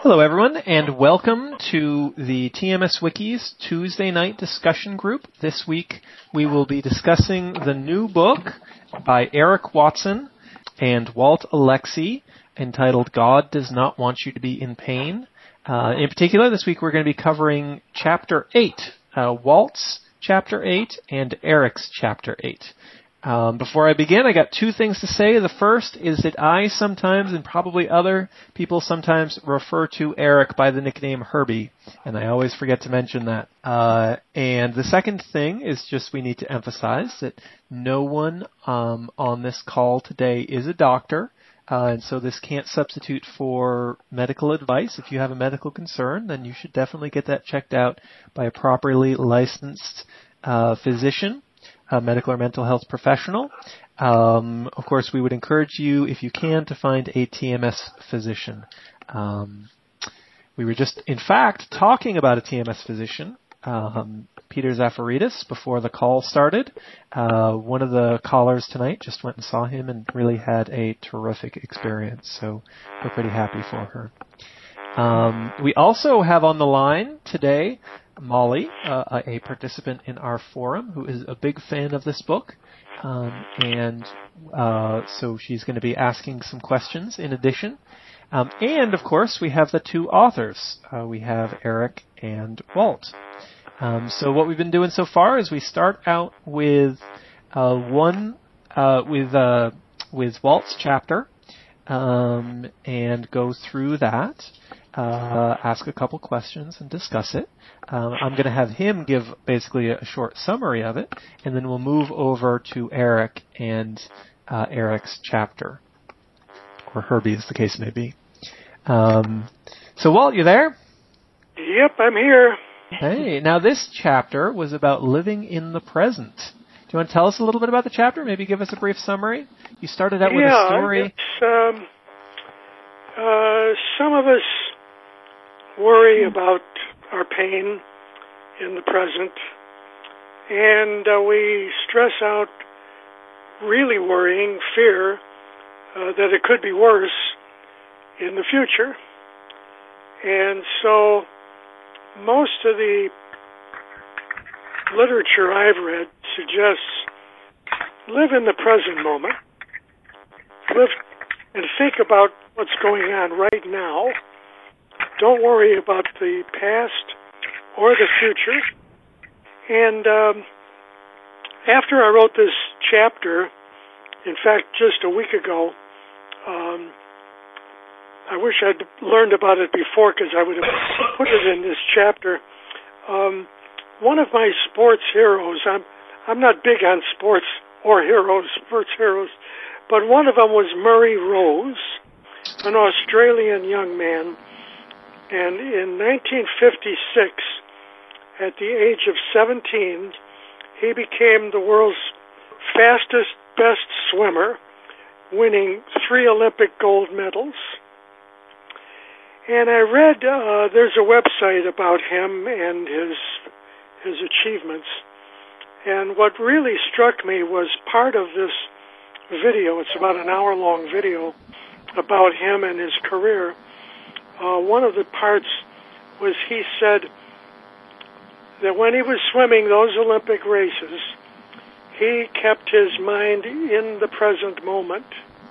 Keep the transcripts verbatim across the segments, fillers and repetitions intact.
Hello, everyone, and welcome to the T M S Wiki's Tuesday night discussion group. This week, we will be discussing the new book by Eric Watson and Walt Alexie entitled God Does Not Want You to Be in Pain. Uh, in particular, this week we're going to be covering Chapter eight, uh, Walt's Chapter eight and Eric's Chapter eight. Um, before I begin, I got two things to say. The first is that I sometimes, and probably other people sometimes, refer to Eric by the nickname Herbie, and I always forget to mention that. Uh, and the second thing is just we need to emphasize that no one um, on this call today is a doctor, uh, and so this can't substitute for medical advice. If you have a medical concern, then you should definitely get that checked out by a properly licensed uh, physician. A medical or mental health professional. Um, of course, we would encourage you, if you can, to find a T M S physician. Um, we were just, in fact, talking about a T M S physician, um, Peter Zafaridis, before the call started. Uh, one of the callers tonight just went and saw him and really had a terrific experience, so we're pretty happy for her. Um, we also have on the line today Molly, uh, a participant in our forum, who is a big fan of this book, um, and uh, so she's going to be asking some questions in addition. Um, and, of course, we have the two authors. Uh, we have Eric and Walt. Um, so what we've been doing so far is we start out with uh, one uh, with uh, with Walt's chapter um, and go through that. Uh, ask a couple questions and discuss it. Um, I'm going to have him give basically a short summary of it, and then we'll move over to Eric and uh, Eric's chapter, or Herbie as the case may be. Um, so Walt, you there? Yep, I'm here. Hey, now this chapter was about living in the present. Do you want to tell us a little bit about the chapter? Maybe give us a brief summary? You started out with yeah, a story. It's, um, uh, some of us worry about our pain in the present, and uh, we stress out really worrying, fear uh, that it could be worse in the future. And so most of the literature I've read suggests live in the present moment, live and think about what's going on right now. Don't worry about the past or the future. And um, after I wrote this chapter, in fact, just a week ago, um, I wish I'd learned about it before because I would have put it in this chapter. Um, one of my sports heroes, I'm I'm not big on sports or heroes, sports heroes, but one of them was Murray Rose, an Australian young man. And in nineteen fifty-six, at the age of seventeen, he became the world's fastest, best swimmer, winning three Olympic gold medals. And I read, uh, there's a website about him and his his achievements. And what really struck me was part of this video. It's about an hour-long video about him and his career. Uh, one of the parts was he said that when he was swimming those Olympic races, he kept his mind in the present moment.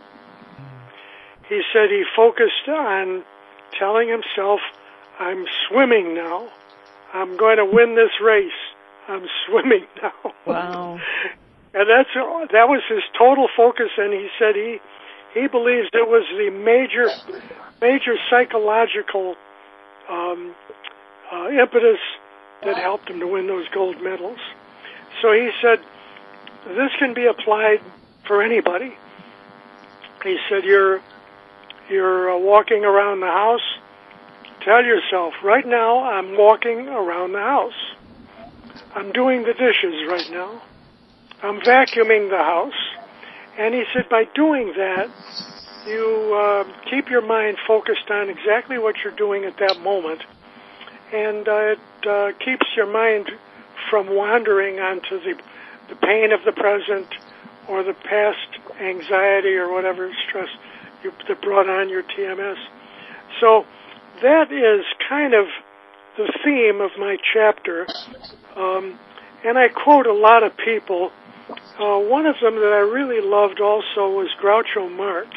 He said he focused on telling himself, I'm swimming now. I'm going to win this race. I'm swimming now. Wow. And that's that was his total focus, and he said he he believes it was the major major psychological um, uh, impetus that helped him to win those gold medals. So he said, this can be applied for anybody. He said, you're you're uh, walking around the house. Tell yourself, right now I'm walking around the house. I'm doing the dishes right now. I'm vacuuming the house. And he said, by doing that, you uh, keep your mind focused on exactly what you're doing at that moment, and uh, it uh, keeps your mind from wandering onto the, the pain of the present or the past anxiety or whatever stress you, that brought on your T M S. So that is kind of the theme of my chapter. Um, and I quote a lot of people. Uh, one of them that I really loved also was Groucho Marx.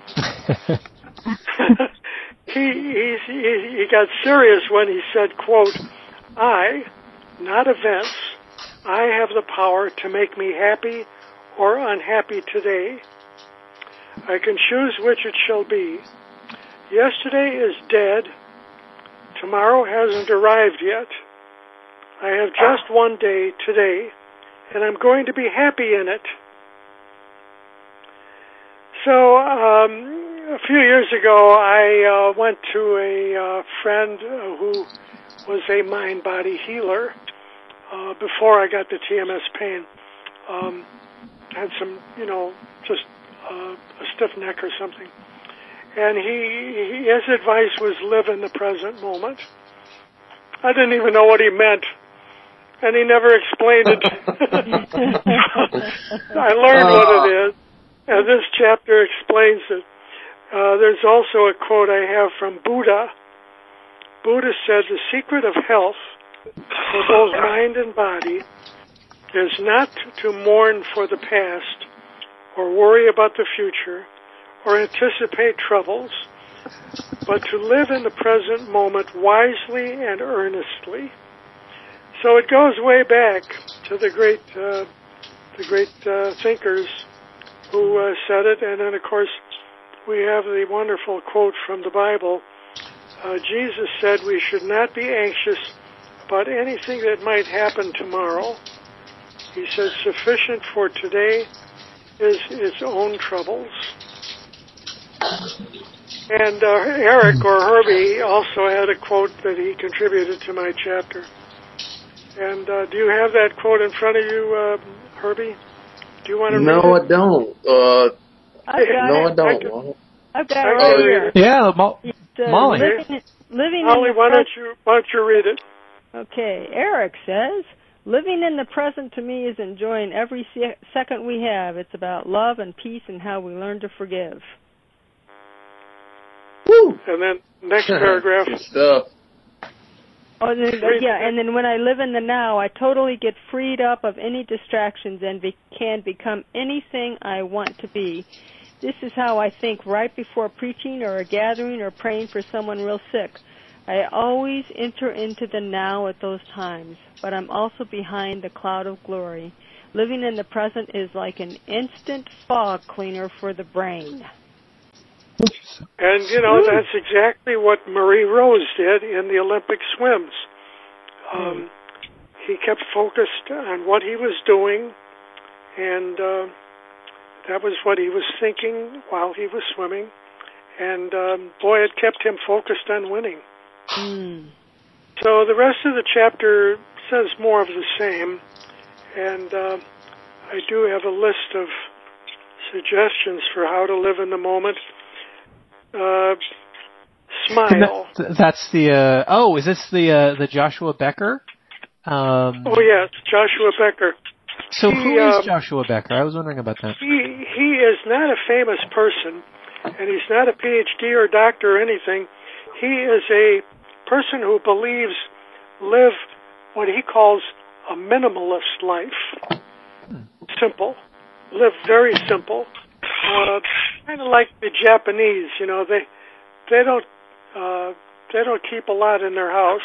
he, he, he got serious when he said, quote, I, not events, I have the power to make me happy or unhappy today. I can choose which it shall be. Yesterday is dead. Tomorrow hasn't arrived yet. I have just one day today, and I'm going to be happy in it. So, um, a few years ago, I uh, went to a uh, friend uh, who was a mind-body healer uh, before I got the T M S pain. Um, had some, you know, just uh, a stiff neck or something. And he, he, his advice was live in the present moment. I didn't even know what he meant. And he never explained it. I learned uh. what it is. And this chapter explains it. Uh, there's also a quote I have from Buddha. Buddha said, the secret of health for both mind and body is not to mourn for the past or worry about the future or anticipate troubles, but to live in the present moment wisely and earnestly. So it goes way back to the great, uh, the great uh, thinkers who uh, said it, and then of course we have the wonderful quote from the Bible. Uh, Jesus said we should not be anxious about anything that might happen tomorrow. He said sufficient for today is its own troubles. And uh, Eric or Herbie also had a quote that he contributed to my chapter. And uh, do you have that quote in front of you, uh, Herbie? Do you want to no, read it? I don't. Uh, I've got no, it. I don't. I've got it right here. Yeah, Mo- It's, uh, Molly. Living, living Molly, in the why pres- don't you why don't you read it? Okay, Eric says, living in the present to me is enjoying every se- second we have. It's about love and peace and how we learn to forgive. Woo! And then next paragraph. Good stuff. Oh, then, yeah, and then when I live in the now, I totally get freed up of any distractions and be- can become anything I want to be. This is how I think right before preaching or a gathering or praying for someone real sick. I always enter into the now at those times, but I'm also behind the cloud of glory. Living in the present is like an instant fog cleaner for the brain. And, you know, that's exactly what Marie Rose did in the Olympic swims. Um, he kept focused on what he was doing, and uh, that was what he was thinking while he was swimming. And, um, boy, it kept him focused on winning. Mm. So the rest of the chapter says more of the same, and uh, I do have a list of suggestions for how to live in the moment. Uh, smile. That, that's the, uh, oh, is this the, uh, the Joshua Becker? Um, oh, yes, Joshua Becker. So he, who is um, Joshua Becker? I was wondering about that. He, he is not a famous person, and he's not a P H D or doctor or anything. He is a person who believes live what he calls a minimalist life. Hmm. Simple. Live very simple. Uh, kind of like the Japanese, you know, they they don't uh, they don't keep a lot in their house.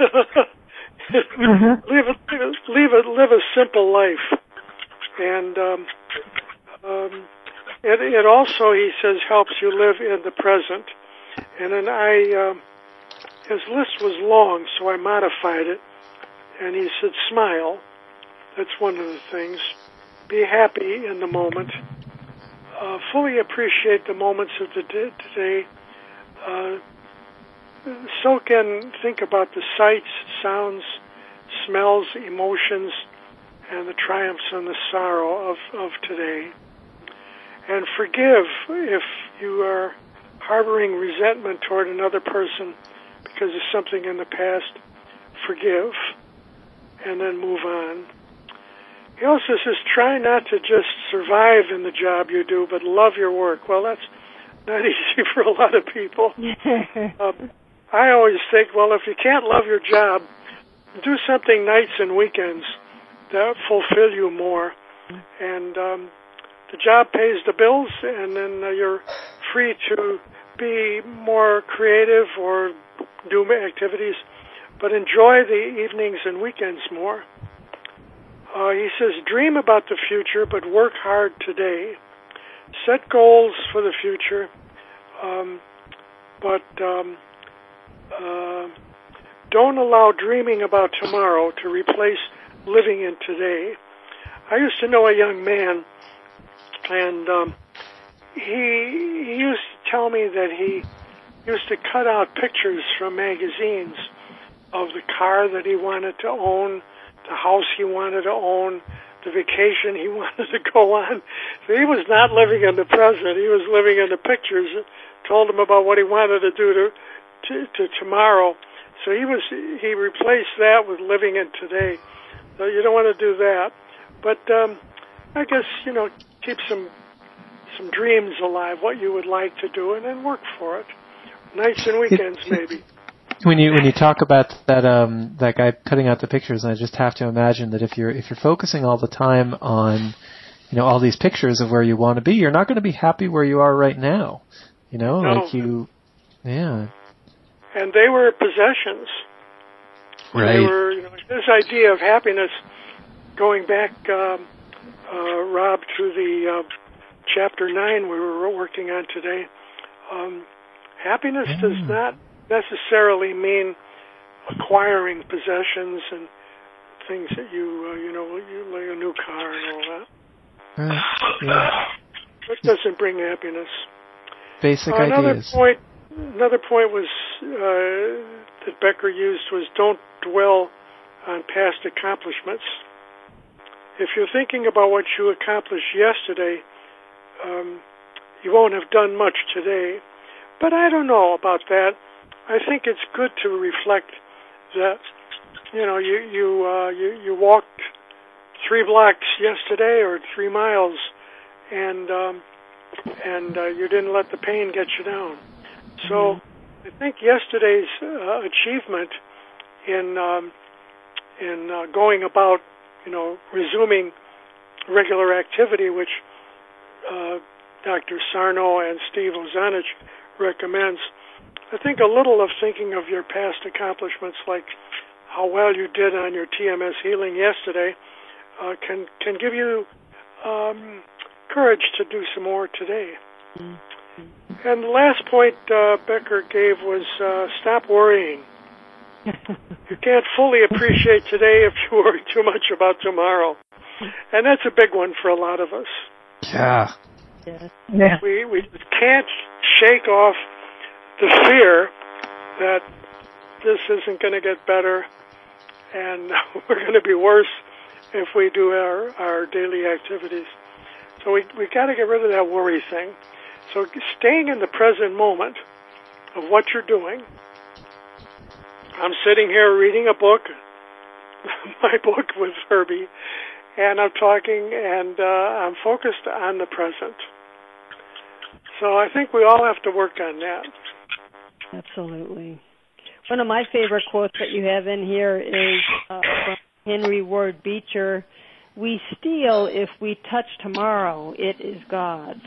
mm-hmm. Live a, live a live a simple life, and um, um, it, it also, he says, helps you live in the present. And then I, um, his list was long, so I modified it, and he said, smile. That's one of the things. Be happy in the moment. Uh, fully appreciate the moments of the day today. Uh, soak in, think about the sights, sounds, smells, emotions, and the triumphs and the sorrow of, of today. And forgive if you are harboring resentment toward another person because of something in the past. Forgive, and then move on. He also says, try not to just survive in the job you do, but love your work. Well, that's not easy for a lot of people. um, I always think, well, if you can't love your job, do something nights and weekends that fulfill you more. And um, the job pays the bills, and then uh, you're free to be more creative or do activities, but enjoy the evenings and weekends more. Uh, he says, dream about the future, but work hard today. Set goals for the future, um, but um, uh, don't allow dreaming about tomorrow to replace living in today. I used to know a young man, and um, he, he used to tell me that he used to cut out pictures from magazines of the car that he wanted to own, the house he wanted to own, the vacation he wanted to go on. So he was not living in the present. He was living in the pictures that told him about what he wanted to do to, to, to tomorrow. So he was he replaced that with living in today. So you don't want to do that. But um, I guess, you know, keep some some dreams alive, what you would like to do, and then work for it. Nights and weekends, maybe. When you when you talk about that um, that guy cutting out the pictures, I just have to imagine that if you're if you're focusing all the time on, you know, all these pictures of where you want to be, you're not going to be happy where you are right now. You know, no. like you, yeah. And they were possessions. Right. They were, you know, this idea of happiness, going back, um, uh, Rob, to the uh, chapter nine we were working on today. Um, happiness yeah. does not necessarily mean acquiring possessions and things that you, uh, you know, you like a new car and all that. Right. Yeah. That doesn't bring happiness. Basic uh, another ideas. Point, another point was uh, that Becker used was don't dwell on past accomplishments. If you're thinking about what you accomplished yesterday, um, you won't have done much today. But I don't know about that. I think it's good to reflect that, you know, you you uh, you, you walked three blocks yesterday or three miles, and um, and uh, you didn't let the pain get you down. So mm-hmm. I think yesterday's uh, achievement in um, in uh, going about, you know, resuming regular activity, which uh, Doctor Sarno and Steve Ozanich recommends. I think a little of thinking of your past accomplishments, like how well you did on your T M S healing yesterday, uh, can can give you um, courage to do some more today. Mm-hmm. And the last point uh, Becker gave was uh, stop worrying. You can't fully appreciate today if you worry too much about tomorrow. And that's a big one for a lot of us. Yeah. Yeah. We, we can't shake off the fear that this isn't going to get better and we're going to be worse if we do our, our daily activities. So we we got to get rid of that worry thing. So staying in the present moment of what you're doing. I'm sitting here reading a book, my book with Herbie, and I'm talking and uh, I'm focused on the present. So I think we all have to work on that. Absolutely. One of my favorite quotes that you have in here is uh, from Henry Ward Beecher, "We steal if we touch tomorrow. It is God's."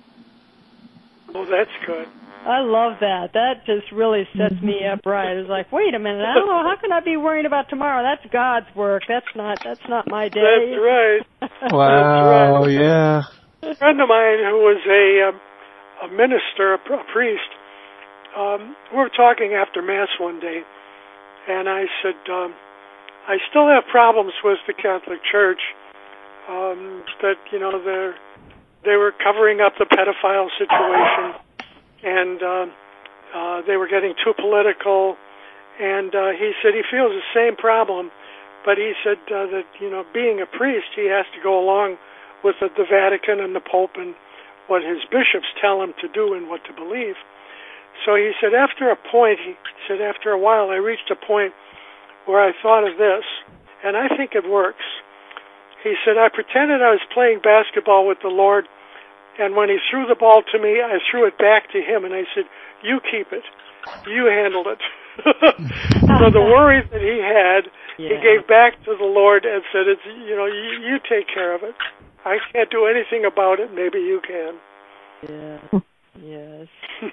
Oh, that's good. I love that. That just really sets me up right. It's like, wait a minute, I don't know, how can I be worrying about tomorrow? That's God's work. That's not that's not my day. That's right. Wow, That's right. yeah. A friend of mine who was a, um, a minister, a, a priest, um, we were talking after Mass one day, and I said, um, I still have problems with the Catholic Church, um, that, you know, they're, they were covering up the pedophile situation, and uh, uh, they were getting too political, and uh, he said he feels the same problem, but he said uh, that, you know, being a priest, he has to go along with the, the Vatican and the Pope and what his bishops tell him to do and what to believe. So he said after a point, he said after a while, I reached a point where I thought of this, and I think it works. He said, I pretended I was playing basketball with the Lord, and when he threw the ball to me, I threw it back to him, and I said, you keep it. You handle it. So the worry that he had, yeah. he gave back to the Lord and said, "It's you know, you, you take care of it. I can't do anything about it. Maybe you can." Yeah. Yes.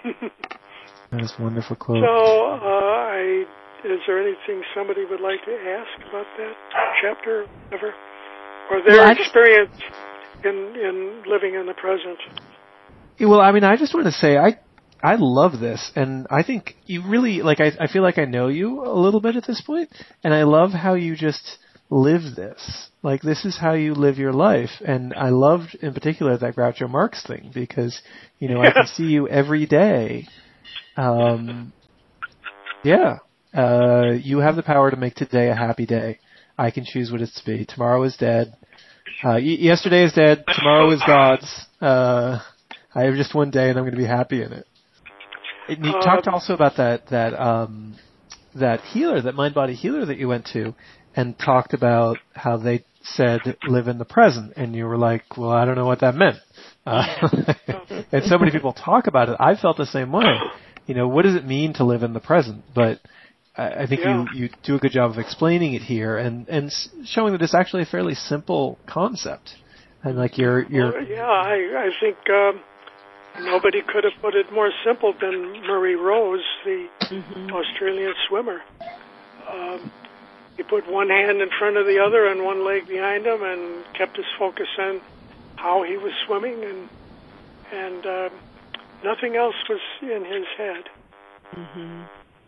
That is a wonderful quote. So, uh, I is there anything somebody would like to ask about that chapter, ever, or their well, experience in in living in the present? Well, I mean, I just want to say I I love this, and I think you really like. I I feel like I know you a little bit at this point, and I love how you just live this. Like, this is how you live your life, and I loved in particular that Groucho Marx thing because you know I can see you every day. Um, yeah, uh, you have the power to make today a happy day. I can choose what it's to be. Tomorrow is dead. Uh, y- yesterday is dead. Tomorrow is God's. Uh, I have just one day, and I'm going to be happy in it. And you um, talked also about that that um, that healer, that mind body healer that you went to, and talked about how they said live in the present, and you were like, well, I don't know what that meant. Uh, and so many people talk about it. I felt the same way. You know, what does it mean to live in the present? But I, I think yeah. you, you do a good job of explaining it here and, and showing that it's actually a fairly simple concept. And like you're, you're. Well, yeah, I, I think um, nobody could have put it more simple than Murray Rose, the mm-hmm. Australian swimmer. Um, he put one hand in front of the other and one leg behind him, and kept his focus on how he was swimming, and and uh, nothing else was in his head. Mm-hmm.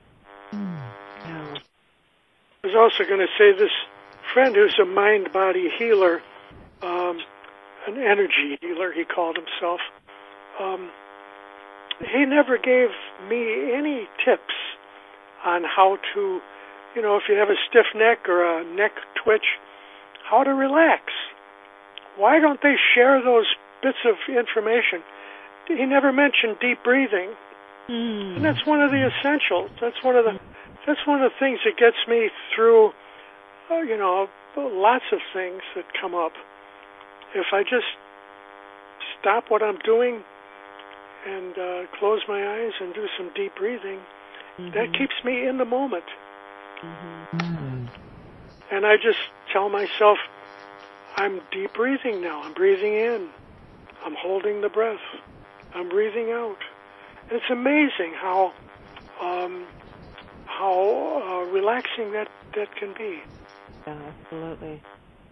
Yeah. I was also going to say this friend who's a mind-body healer, um, an energy healer, he called himself. Um, he never gave me any tips on how to, you know, if you have a stiff neck or a neck twitch, how to relax. Why don't they share those bits of information? He never mentioned deep breathing, mm. and that's one of the essentials. That's one of the that's one of the things that gets me through, uh, you know, lots of things that come up. If I just stop what I'm doing and uh, close my eyes and do some deep breathing, mm-hmm. that keeps me in the moment. Mm-hmm. And I just tell myself, I'm deep breathing now. I'm breathing in. I'm holding the breath. I'm breathing out. And it's amazing how um, how uh, relaxing that, that can be. Yeah, absolutely.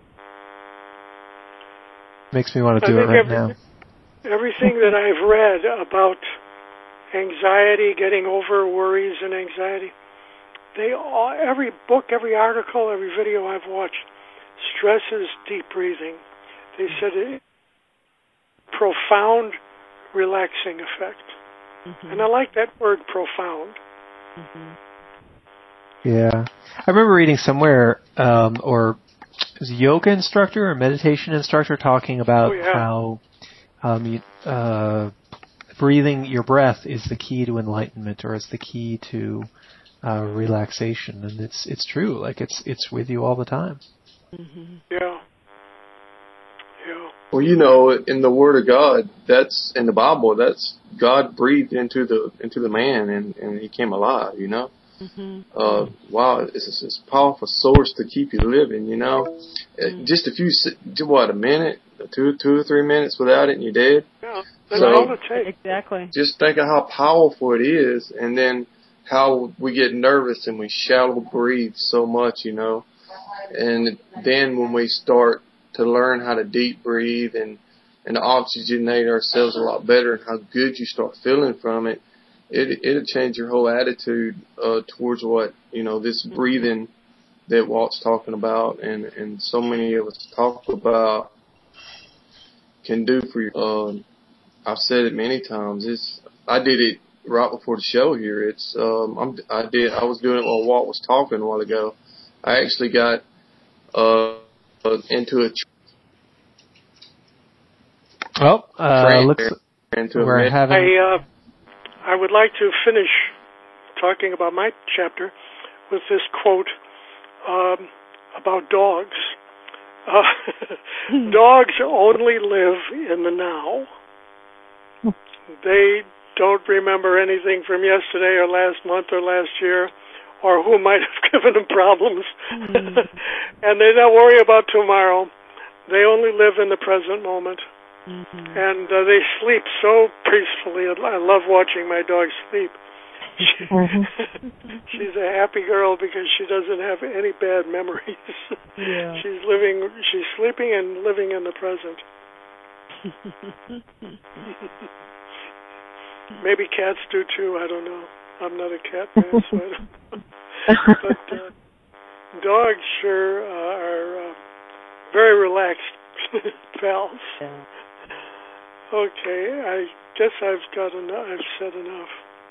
Makes me want to do it right every, now. Everything that I've read about anxiety, getting over worries and anxiety, they all, every book, every article, every video I've watched stresses deep breathing. They said it profound relaxing effect. Mm-hmm. And I like that word, profound. Mm-hmm. Yeah. I remember reading somewhere, um, or it was a yoga instructor or meditation instructor talking about oh, yeah. how um, you, uh, breathing your breath is the key to enlightenment, or is the key to uh, relaxation. And it's it's true. Like, it's it's with you all the time. Mm-hmm. Yeah. Yeah. Well, you know, in the Word of God, that's in the Bible. That's God breathed into the into the man, and, and he came alive. You know, mm-hmm. uh, wow, it's a, it's a powerful source to keep you living. You know, mm-hmm. just a few, what, a minute, two, two or three minutes without it, and you're dead. Yeah, that's so all it takes. Exactly. Just think of how powerful it is, and then how we get nervous and we shallow breathe so much. You know, and then when we start to learn how to deep breathe and, and to oxygenate ourselves a lot better, and how good you start feeling from it, it, it'll change your whole attitude uh, towards what, you know, this breathing that Walt's talking about and, and so many of us talk about can do for you. Um, I've said it many times. It's, I did it right before the show here. It's, um, I'm, I did, I was doing it while Walt was talking a while ago. I actually got, uh, Uh, into a tr- well, uh, looks into we're a having. I, uh, I would like to finish talking about my chapter with this quote um, about dogs. Uh, dogs only live in the now. They don't remember anything from yesterday or last month or last year or who might have given them problems. Mm. And they don't worry about tomorrow. They only live in the present moment. Mm-hmm. And uh, they sleep so peacefully. I love watching my dog sleep. She, mm-hmm. She's a happy girl because she doesn't have any bad memories. Yeah. She's living, she's sleeping and living in the present. Maybe cats do too. I don't know. I'm not a cat man, so I don't know. But uh, dogs sure uh, are uh, very relaxed pals. Yeah. Okay, I guess I've got enough. I've said enough.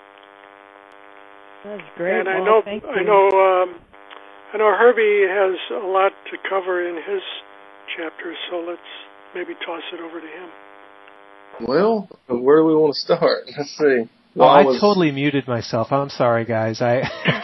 That's great. And I well, know, thank I you. know, um, I know Herbie has a lot to cover in his chapter, so let's maybe toss it over to him. Well, where do we want to start? Let's see. Oh, I, I was... totally muted myself. I'm sorry, guys. I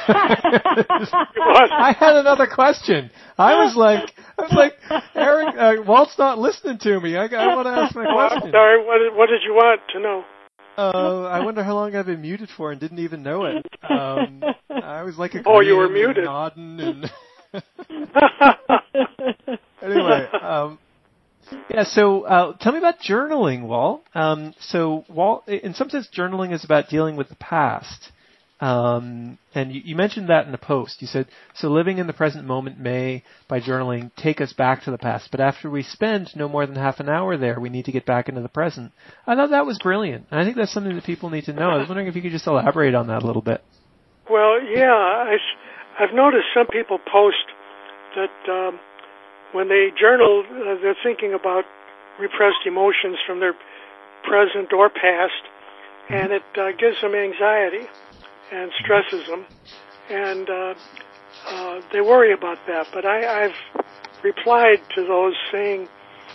I had another question. I was like, I was like, Eric, uh, Walt's not listening to me. I, I want to ask my question. Oh, I'm sorry. What did, what did you want to know? Uh, I wonder how long I've been muted for and didn't even know it. Um, I was like, oh, you were muted. And nodding and anyway. Um, Yeah, so uh, tell me about journaling, Walt. Um, so, Walt, in some sense, journaling is about dealing with the past. Um, and you, you mentioned that in the post. You said, so living in the present moment may, by journaling, take us back to the past. But after we spend no more than half an hour there, we need to get back into the present. I thought that was brilliant. And I think that's something that people need to know. I was wondering if you could just elaborate on that a little bit. Well, yeah, I, I've noticed some people post that... Um, when they journal, uh, they're thinking about repressed emotions from their present or past, and it uh, gives them anxiety and stresses them, and uh, uh, they worry about that. But I, I've replied to those saying,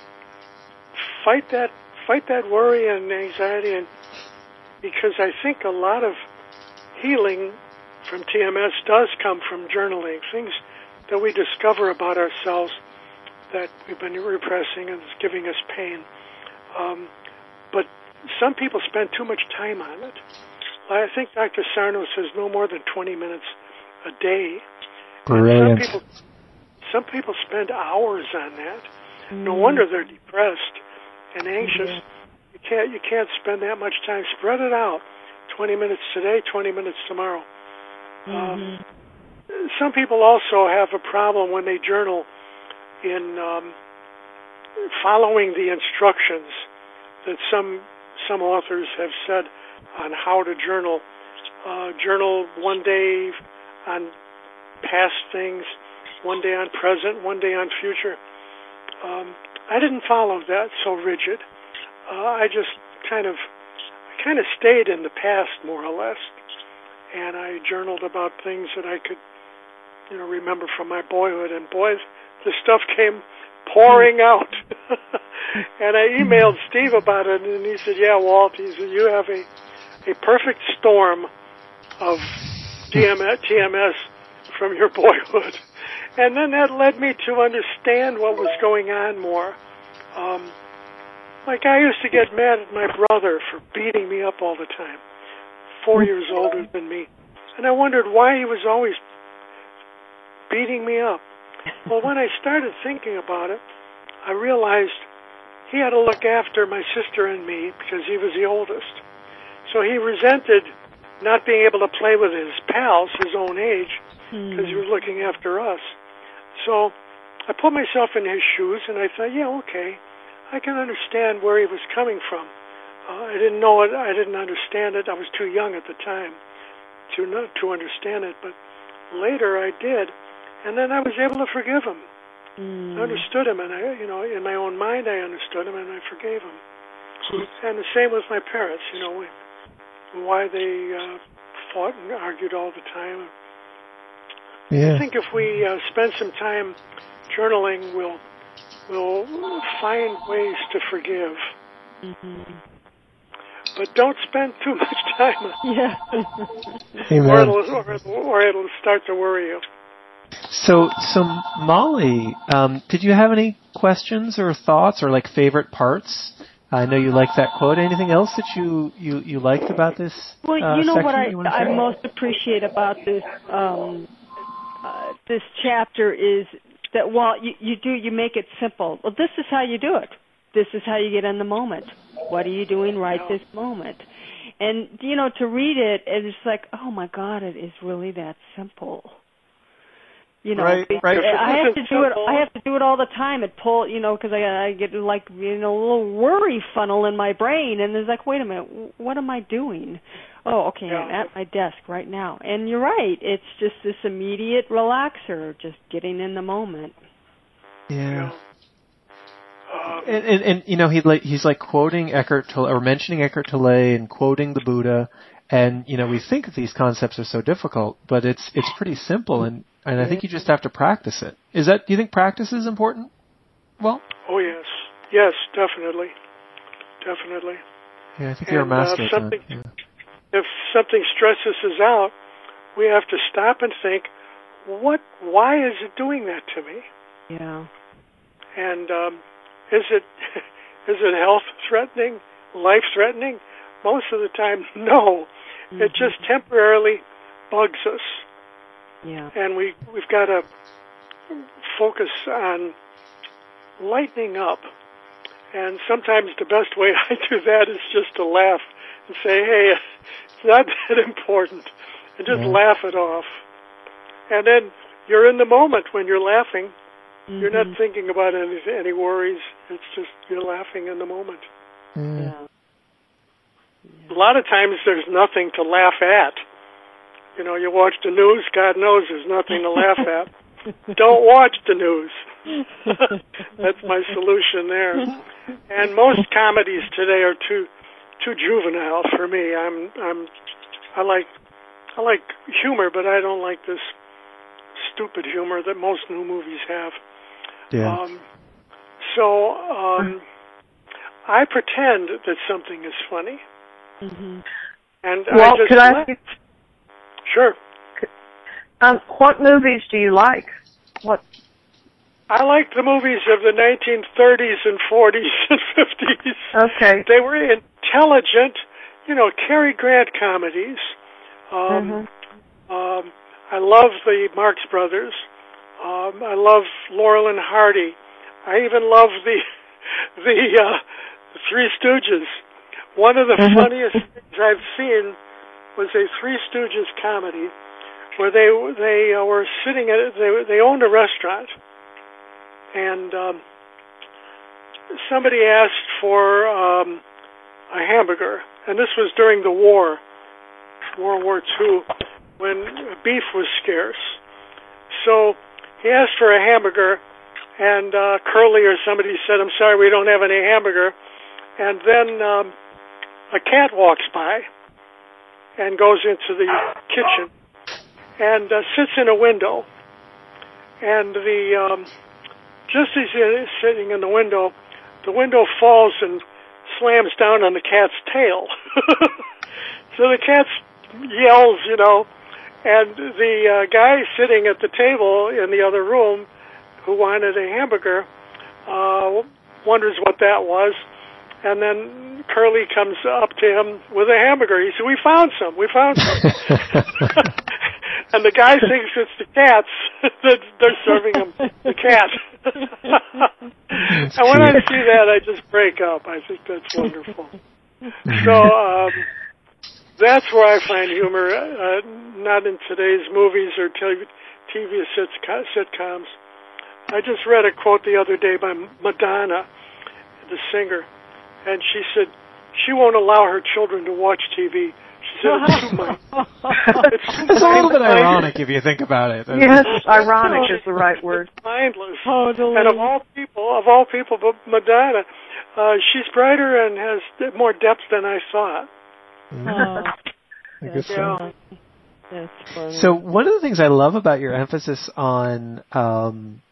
fight that, fight that worry and anxiety, and because I think a lot of healing from T M S does come from journaling, things that we discover about ourselves that we've been repressing and is giving us pain. Um, but some people spend too much time on it. I think Doctor Sarno says no more than twenty minutes a day. Brilliant. Some people, some people spend hours on that. Mm. No wonder they're depressed and anxious. Mm-hmm. You can't you can't spend that much time. Spread it out. twenty minutes today, twenty minutes tomorrow. Mm-hmm. Um, some people also have a problem when they journal in um, following the instructions that some some authors have said on how to journal. Uh, journal one day on past things, one day on present, one day on future. Um, I didn't follow that so rigid. Uh, I just kind of I kind of stayed in the past more or less, and I journaled about things that I could, you know, remember from my boyhood. And boy, the stuff came pouring out. And I emailed Steve about it, and he said, yeah, Walt, he said, you have a, a perfect storm of T M S from your boyhood. And then that led me to understand what was going on more. Um, like I used to get mad at my brother for beating me up all the time, four years older than me. And I wondered why he was always beating me up. Well, when I started thinking about it, I realized he had to look after my sister and me because he was the oldest. So he resented not being able to play with his pals his own age because he was looking after us. So I put myself in his shoes, and I thought, yeah, okay, I can understand where he was coming from. Uh, I didn't know it. I didn't understand it. I was too young at the time to not to understand it, but later I did. And then I was able to forgive him. Mm. I understood him, and I, you know, in my own mind, I understood him, and I forgave him. Mm. And the same with my parents. You know, why they uh, fought and argued all the time. Yeah. I think if we uh, spend some time journaling, we'll we'll find ways to forgive. Mm-hmm. But don't spend too much time on it. Yeah. Or it'll, or, it'll, or it'll start to worry you. So, so Molly, um, did you have any questions or thoughts or like favorite parts I know you liked that quote. Anything else that you, you, you liked about this Well, uh, you know section what I, you want to I share? most appreciate about this um, uh, this chapter is that while you, you do, you make it simple. Well, this is how you do it. This is how you get in the moment. What are you doing right this moment? And, you know, to read it, it's like, oh, my God, it is really that simple. You know, right, right. I have to do it. I have to do it all the time. It pull, you know, because I, I get like you know a little worry funnel in my brain, and it's like, wait a minute, what am I doing? Oh, okay, yeah. I'm at my desk right now. And you're right. It's just this immediate relaxer, just getting in the moment. Yeah. Um, and, and and you know he like he's like quoting Eckhart Tolle or mentioning Eckhart Tolle and quoting the Buddha, and you know we think these concepts are so difficult, but it's it's pretty simple, and, and I think you just have to practice it. Is that do you think practice is important? Well. Oh yes, yes, definitely, definitely. Yeah, I think you're and, a master. Uh, of something, that. Yeah. If something stresses us out, we have to stop and think, what? Why is it doing that to me? Yeah. And um, is it is it health threatening, life threatening? Most of the time, no. Mm-hmm. It just temporarily bugs us. Yeah. And we we've got to focus on lightening up. And sometimes the best way I do that is just to laugh and say, hey, it's not that important, and just yeah. laugh it off. And then you're in the moment when you're laughing. Mm-hmm. You're not thinking about any, any worries. It's just you're laughing in the moment. Mm. Yeah. A lot of times there's nothing to laugh at. You know, you watch the news, God knows there's nothing to laugh at. Don't watch the news. That's my solution there. And most comedies today are too too juvenile for me. I'm I'm I like I like humor, but I don't like this stupid humor that most new movies have. Yeah. Um, so um, I pretend that something is funny. Mm-hmm. And well, I just could I ask you? Sure. Um, what movies do you like? What? I like the movies of the nineteen thirties and forties and fifties. Okay. They were intelligent, you know, Cary Grant comedies. Um, mm-hmm. um, I love the Marx Brothers. Um, I love Laurel and Hardy. I even love the the, uh, the Three Stooges. One of the mm-hmm. funniest things I've seen was a Three Stooges comedy where they they uh, were sitting at they they owned a restaurant, and um, somebody asked for um, a hamburger, and this was during the war, World War Two, when beef was scarce. So he asked for a hamburger, and uh, Curly or somebody said, "I'm sorry, we don't have any hamburger." And then um, a cat walks by and goes into the kitchen and uh, sits in a window. And the um, just as he is sitting in the window, the window falls and slams down on the cat's tail. So the cat yells, you know, and the uh, guy sitting at the table in the other room who wanted a hamburger uh, wonders what that was. And then Curly comes up to him with a hamburger. He said, "We found some. We found some." And the guy thinks it's the cats that they're serving him the cat. And when I see that, I just break up. I think that's wonderful. So um, that's where I find humor, uh, not in today's movies or T V sitcoms. I just read a quote the other day by Madonna, the singer. And she said she won't allow her children to watch T V. She said it's too much. It's, it's a little bit ironic if you think about it. Yes, ironic is the right word. It's mindless. Totally. And of all people, of all people, but Madonna, uh, she's brighter and has more depth than I thought. Oh, I guess so. That's funny. So one of the things I love about your emphasis on um,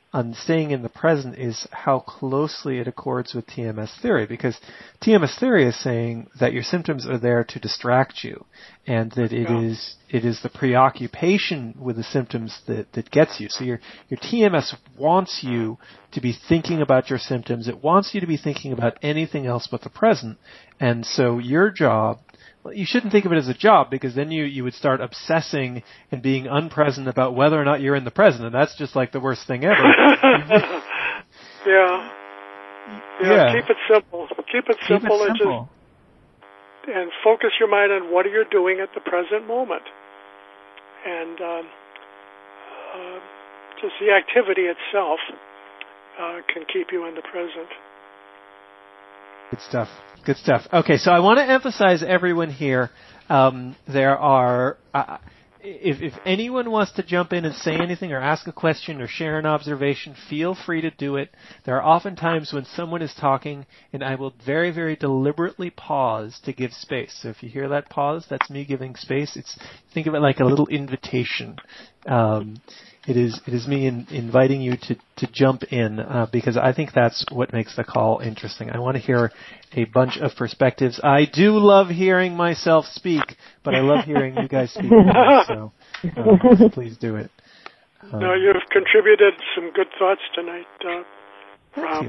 on staying in the present is how closely it accords with T M S theory, because T M S theory is saying that your symptoms are there to distract you, and that it Yeah. is it is the preoccupation with the symptoms that, that gets you. So your your T M S wants you to be thinking about your symptoms. It wants you to be thinking about anything else but the present. And so your job, you shouldn't think of it as a job, because then you, you would start obsessing and being unpresent about whether or not you're in the present, and that's just like the worst thing ever. yeah. yeah. Yeah. Keep it simple. Keep it Keep simple, it and simple. just and focus your mind on what you're doing at the present moment, and um, uh, just the activity itself uh, can keep you in the present. Good stuff. Good stuff. Okay, so I want to emphasize everyone here. Um, there are, uh, if, if anyone wants to jump in and say anything or ask a question or share an observation, feel free to do it. There are often times when someone is talking and I will very, very deliberately pause to give space. So if you hear that pause, that's me giving space. It's, think of it like a little invitation. Um, It is it is me in, inviting you to, to jump in, uh, because I think that's what makes the call interesting. I want to hear a bunch of perspectives. I do love hearing myself speak, but I love hearing you guys speak more, so uh, please do it. Um, no, you've contributed some good thoughts tonight, uh, thank Rob. you.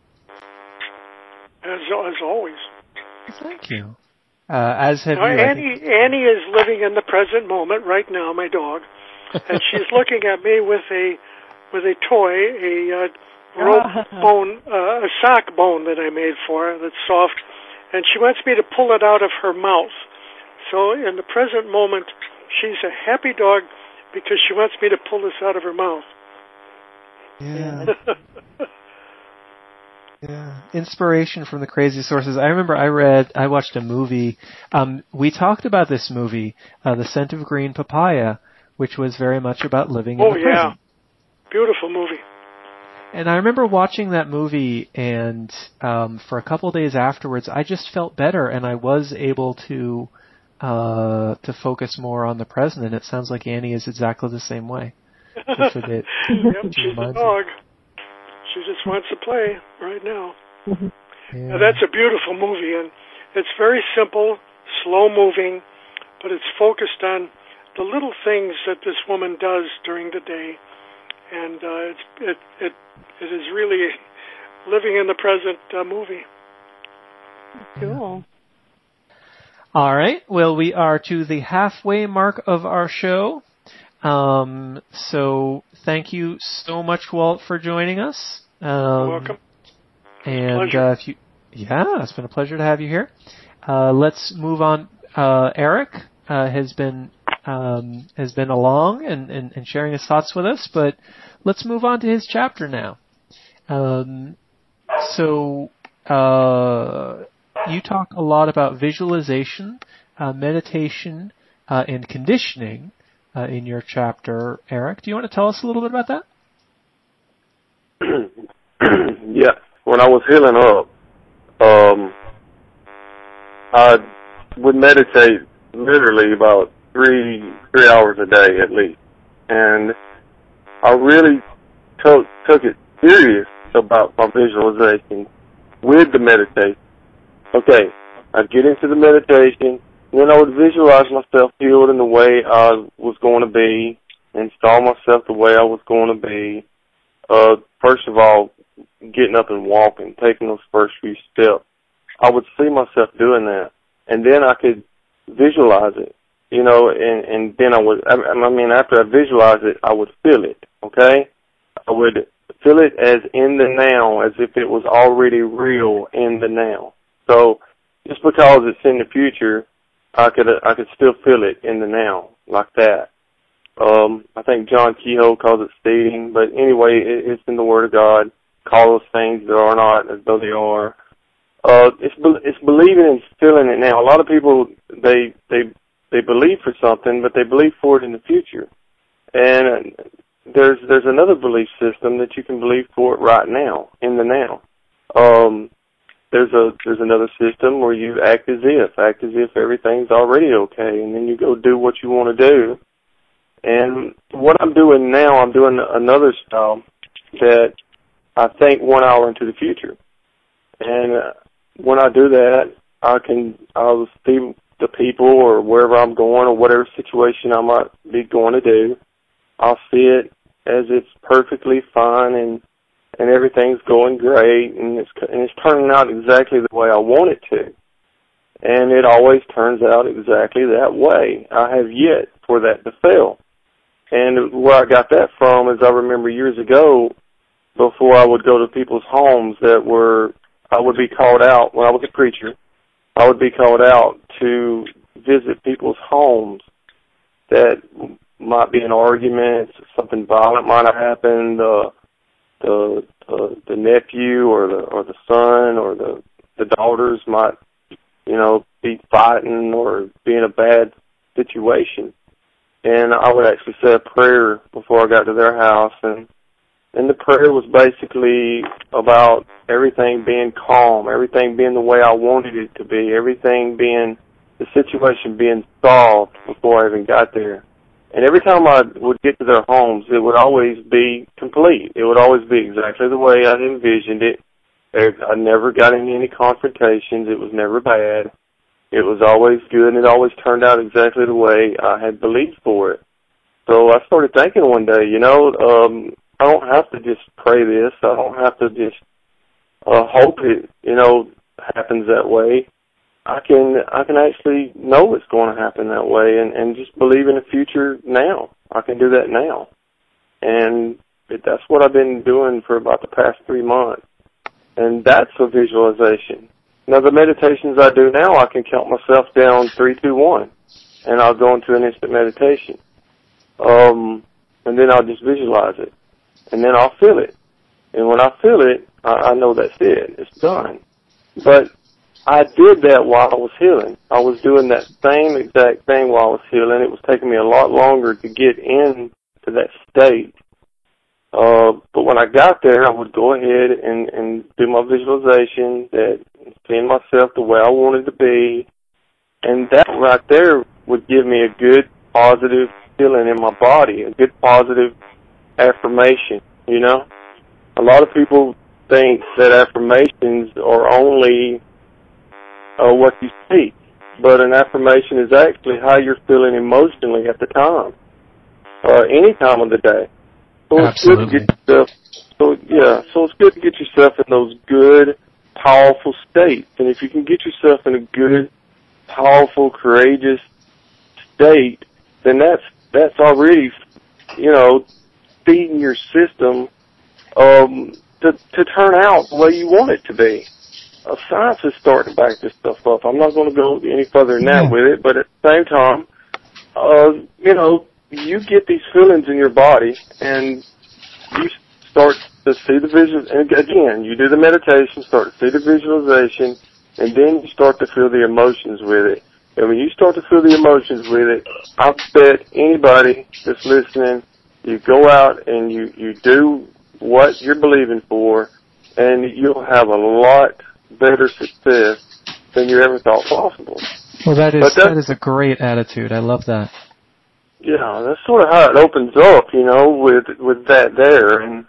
As, as always. Thank you. Uh, as have Now, you. Annie, Annie is living in the present moment right now, my dog. And she's looking at me with a with a toy, a uh, rope bone, uh, a sock bone that I made for her that's soft, and she wants me to pull it out of her mouth. So in the present moment, she's a happy dog because she wants me to pull this out of her mouth. Yeah. Yeah. Inspiration from the crazy sources. I remember I read, I watched a movie. Um, we talked about this movie, uh, The Scent of Green Papaya, which was very much about living oh, in the present. Oh, yeah. Beautiful movie. And I remember watching that movie, and um, for a couple of days afterwards, I just felt better, and I was able to uh, to focus more on the present, and it sounds like Annie is exactly the same way. Just a bit. Yep, she's a dog. She just wants to play right now. Yeah. Now, that's a beautiful movie, and it's very simple, slow-moving, but it's focused on the little things that this woman does during the day, and uh, it's, it it it is really living in the present uh, movie. Cool. All right. Well, we are to the halfway mark of our show. Um, so thank you so much, Walt, for joining us. Um, You're welcome. And uh, if you, yeah, it's been a pleasure to have you here. Uh, let's move on. Uh, Eric uh, has been. Um, has been along and, and, and sharing his thoughts with us, but let's move on to his chapter now. Um, so uh, you talk a lot about visualization, uh, meditation, uh, and conditioning uh, in your chapter, Eric. Do you want to tell us a little bit about that? Yeah. When I was healing up, um, I would meditate literally about three three hours a day at least, and I really took took it serious about my visualization with the meditation. Okay, I'd get into the meditation, and then I would visualize myself healed in the way I was going to be, install myself the way I was going to be. Uh, first of all, getting up and walking, taking those first few steps. I would see myself doing that, and then I could visualize it. You know, and, and then I would, I, I mean, after I visualize it, I would feel it, okay? I would feel it as in the now, as if it was already real in the now. So, just because it's in the future, I could, I could still feel it in the now, like that. Um, I think John Kehoe calls it seeding, but anyway, it, it's in the Word of God. Call those things that are not as though they are. Uh, it's, it's believing and feeling it now. A lot of people, they, they, They believe for something, but they believe for it in the future. And there's there's another belief system that you can believe for it right now, in the now. Um, there's a there's another system where you act as if, act as if everything's already okay, and then you go do what you want to do. And what I'm doing now, I'm doing another style. that I think one hour into the future. And uh, when I do that, I can, I'll see the people or wherever I'm going or whatever situation I might be going to do. I'll see it as it's perfectly fine and, and everything's going great and it's, and it's turning out exactly the way I want it to. And it always turns out exactly that way. I have yet for that to fail. And where I got that from is I remember years ago, before I would go to people's homes that were, I would be called out when I was a preacher. I would be called out to visit people's homes that might be an argument, something violent might have happened, uh, the, the the nephew or the or the son or the the daughters might, you know, be fighting or be in a bad situation. And I would actually say a prayer before I got to their house, and and the prayer was basically about everything being calm, everything being the way I wanted it to be, everything being, the situation being solved before I even got there. And every time I would get to their homes, it would always be complete. It would always be exactly the way I envisioned it. I never got in any confrontations. It was never bad. It was always good, and it always turned out exactly the way I had believed for it. So I started thinking one day, you know, um, I don't have to just pray this. I don't have to just uh, hope it, you know, happens that way. I can I can actually know it's going to happen that way and, and just believe in the future now. I can do that now. And it, that's what I've been doing for about the past three months. And that's a visualization. Now, the meditations I do now, I can count myself down three, two, one, and I'll go into an instant meditation. Um, and then I'll just visualize it. And then I'll feel it. And when I feel it, I, I know that's it. It's done. But I did that while I was healing. I was doing that same exact thing while I was healing. It was taking me a lot longer to get into that state. Uh, but when I got there, I would go ahead and, and do my visualization, that seeing myself the way I wanted to be. And that right there would give me a good, positive feeling in my body, a good, positive affirmation, you know. A lot of people think that affirmations are only uh, what you speak, but an affirmation is actually how you're feeling emotionally at the time, uh, any time of the day. So it's Absolutely. good to get yourself, so yeah, so it's good to get yourself in those good, powerful states. And if you can get yourself in a good, powerful, courageous state, then that's that's already, you know, feeding your system um, to to turn out the way you want it to be. Uh, science is starting to back this stuff up. I'm not going to go any further than that Yeah. with it, but at the same time, uh, you know, you get these feelings in your body, and you start to see the visual. And again, you do the meditation, start to see the visualization, and then you start to feel the emotions with it. And when you start to feel the emotions with it, I bet anybody that's listening, you go out and you, you do what you're believing for, and you'll have a lot better success than you ever thought possible. Well, that is But that- that is a great attitude. I love that. Yeah, that's sort of how it opens up, you know, with with that there. And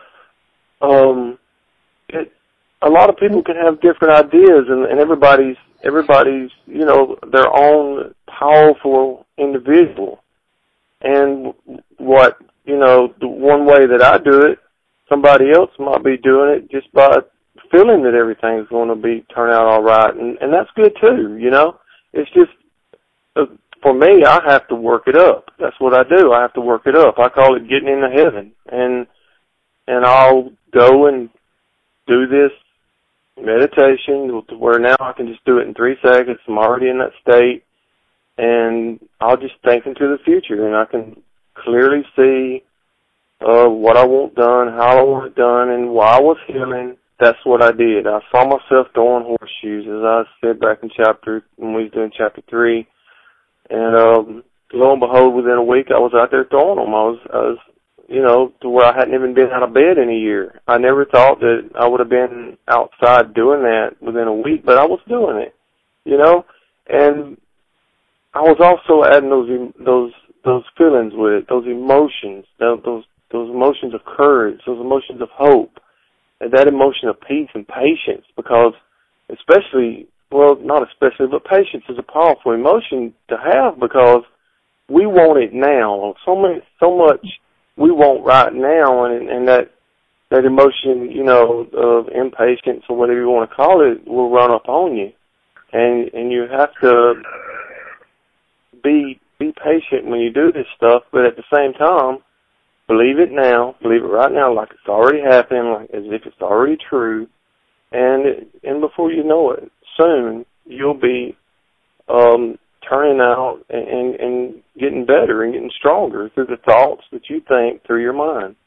um, it, a lot of people can have different ideas, and, and everybody's everybody's you know their own powerful individual. And what you know, the one way that I do it, somebody else might be doing it just by feeling that everything's going to be turn out all right, and and that's good too. You know, it's just. Uh, For me, I have to work it up. That's what I do. I have to work it up. I call it getting into heaven. And and I'll go and do this meditation to where now I can just do it in three seconds. I'm already in that state. And I'll just think into the future. And I can clearly see uh, what I want done, how I want it done, and while I was healing, that's what I did. I saw myself throwing horseshoes, as I said back in chapter, when we was doing chapter three. And um, lo and behold, within a week, I was out there throwing them. I was, I was, you know, to where I hadn't even been out of bed in a year. I never thought that I would have been outside doing that within a week, but I was doing it, you know. And I was also adding those those those feelings with it, those emotions, those those emotions of courage, those emotions of hope, and that emotion of peace and patience, because especially, well, not especially, but patience is a powerful emotion to have because we want it now. So many, so much we want right now, and, and that that emotion, you know, of impatience or whatever you want to call it, will run up on you, and and you have to be be patient when you do this stuff, but at the same time, believe it now, believe it right now, like it's already happening, like as if it's already true, and and before you know it, soon you'll be um, turning out and, and, and getting better and getting stronger through the thoughts that you think through your mind.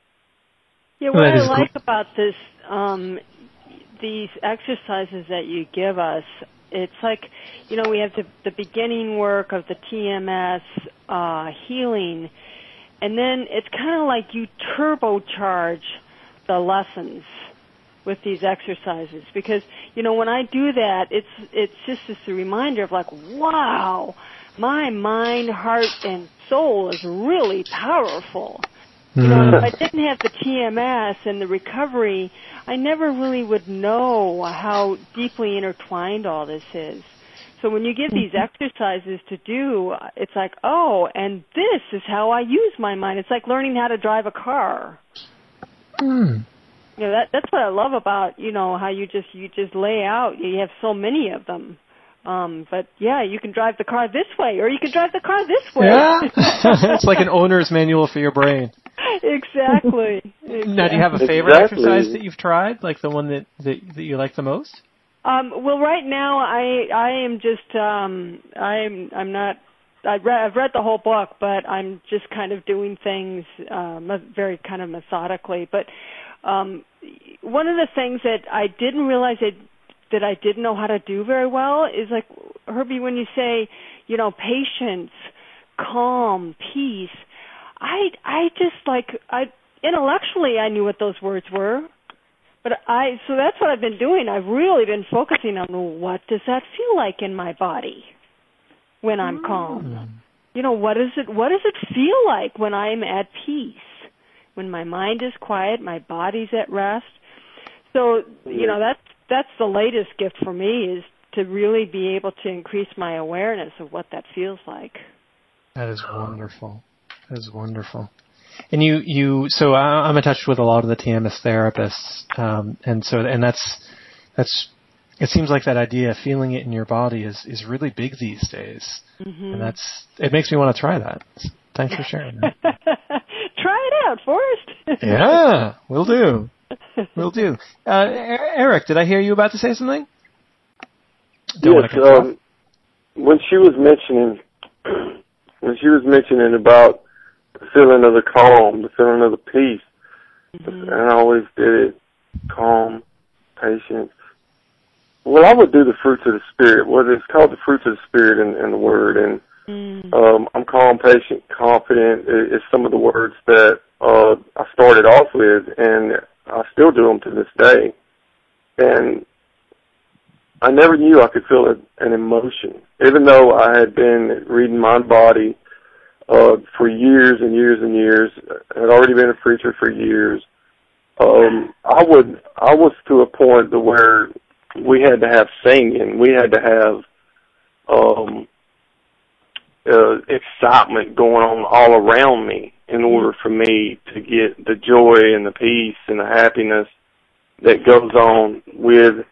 Yeah, what I like about this, um, these exercises that you give us, it's like, you know, we have the, the beginning work of the T M S uh, healing, and then it's kind of like you turbocharge the lessons with these exercises, because, you know, when I do that, it's it's just this reminder of like, wow, my mind, heart, and soul is really powerful. You know, and if I didn't have the T M S and the recovery, I never really would know how deeply intertwined all this is. So when you give these exercises to do, it's like, oh, and this is how I use my mind. It's like learning how to drive a car. Mm. You know, that that's what I love about, you know, how you just you just lay out. You have so many of them. Um, but yeah, you can drive the car this way, or you can drive the car this way. Yeah, it's like an owner's manual for your brain. Exactly. exactly. Now, do you have a favorite Exactly. exercise that you've tried, like the one that, that, that you like the most? Um, well, right now I I am just um, I'm I'm not. I've read, I've read the whole book, but I'm just kind of doing things um, very kind of methodically. But um, one of the things that I didn't realize that that I didn't know how to do very well is like, Herbie, when you say, you know, patience, calm, peace, I I just like I intellectually I knew what those words were, but I so that's what I've been doing. I've really been focusing on what does that feel like in my body when I'm calm. You know, what is it? What does it feel like when I'm at peace? When my mind is quiet, my body's at rest. So you know that's that's the latest gift for me, is to really be able to increase my awareness of what that feels like. That is wonderful. That is wonderful. And you, you, so I'm in touch with a lot of the T M S therapists, um, and so, and that's, that's, it seems like that idea of feeling it in your body is, is really big these days. Mm-hmm. And that's, it makes me want to try that. Thanks for sharing that. Try it out, Forrest. Yeah, will do. Will do. Uh, Eric, did I hear you about to say something? Don't yes, um, when she was mentioning, when she was mentioning about the feeling of the calm, the feeling of the peace, mm-hmm. and I always did it, calm, patience. Well, I would do the fruits of the Spirit. Well, it's called the fruits of the Spirit in, in the Word, and mm. um, I'm calm, patient, confident is some of the words that uh, I started off with, and I still do them to this day. And I never knew I could feel a, an emotion, even though I had been reading Mind Body uh, for years and years and years. I had already been a preacher for years. Um, I would, I was to a point to where we had to have singing. We had to have um, uh, excitement going on all around me in order for me to get the joy and the peace and the happiness that goes on with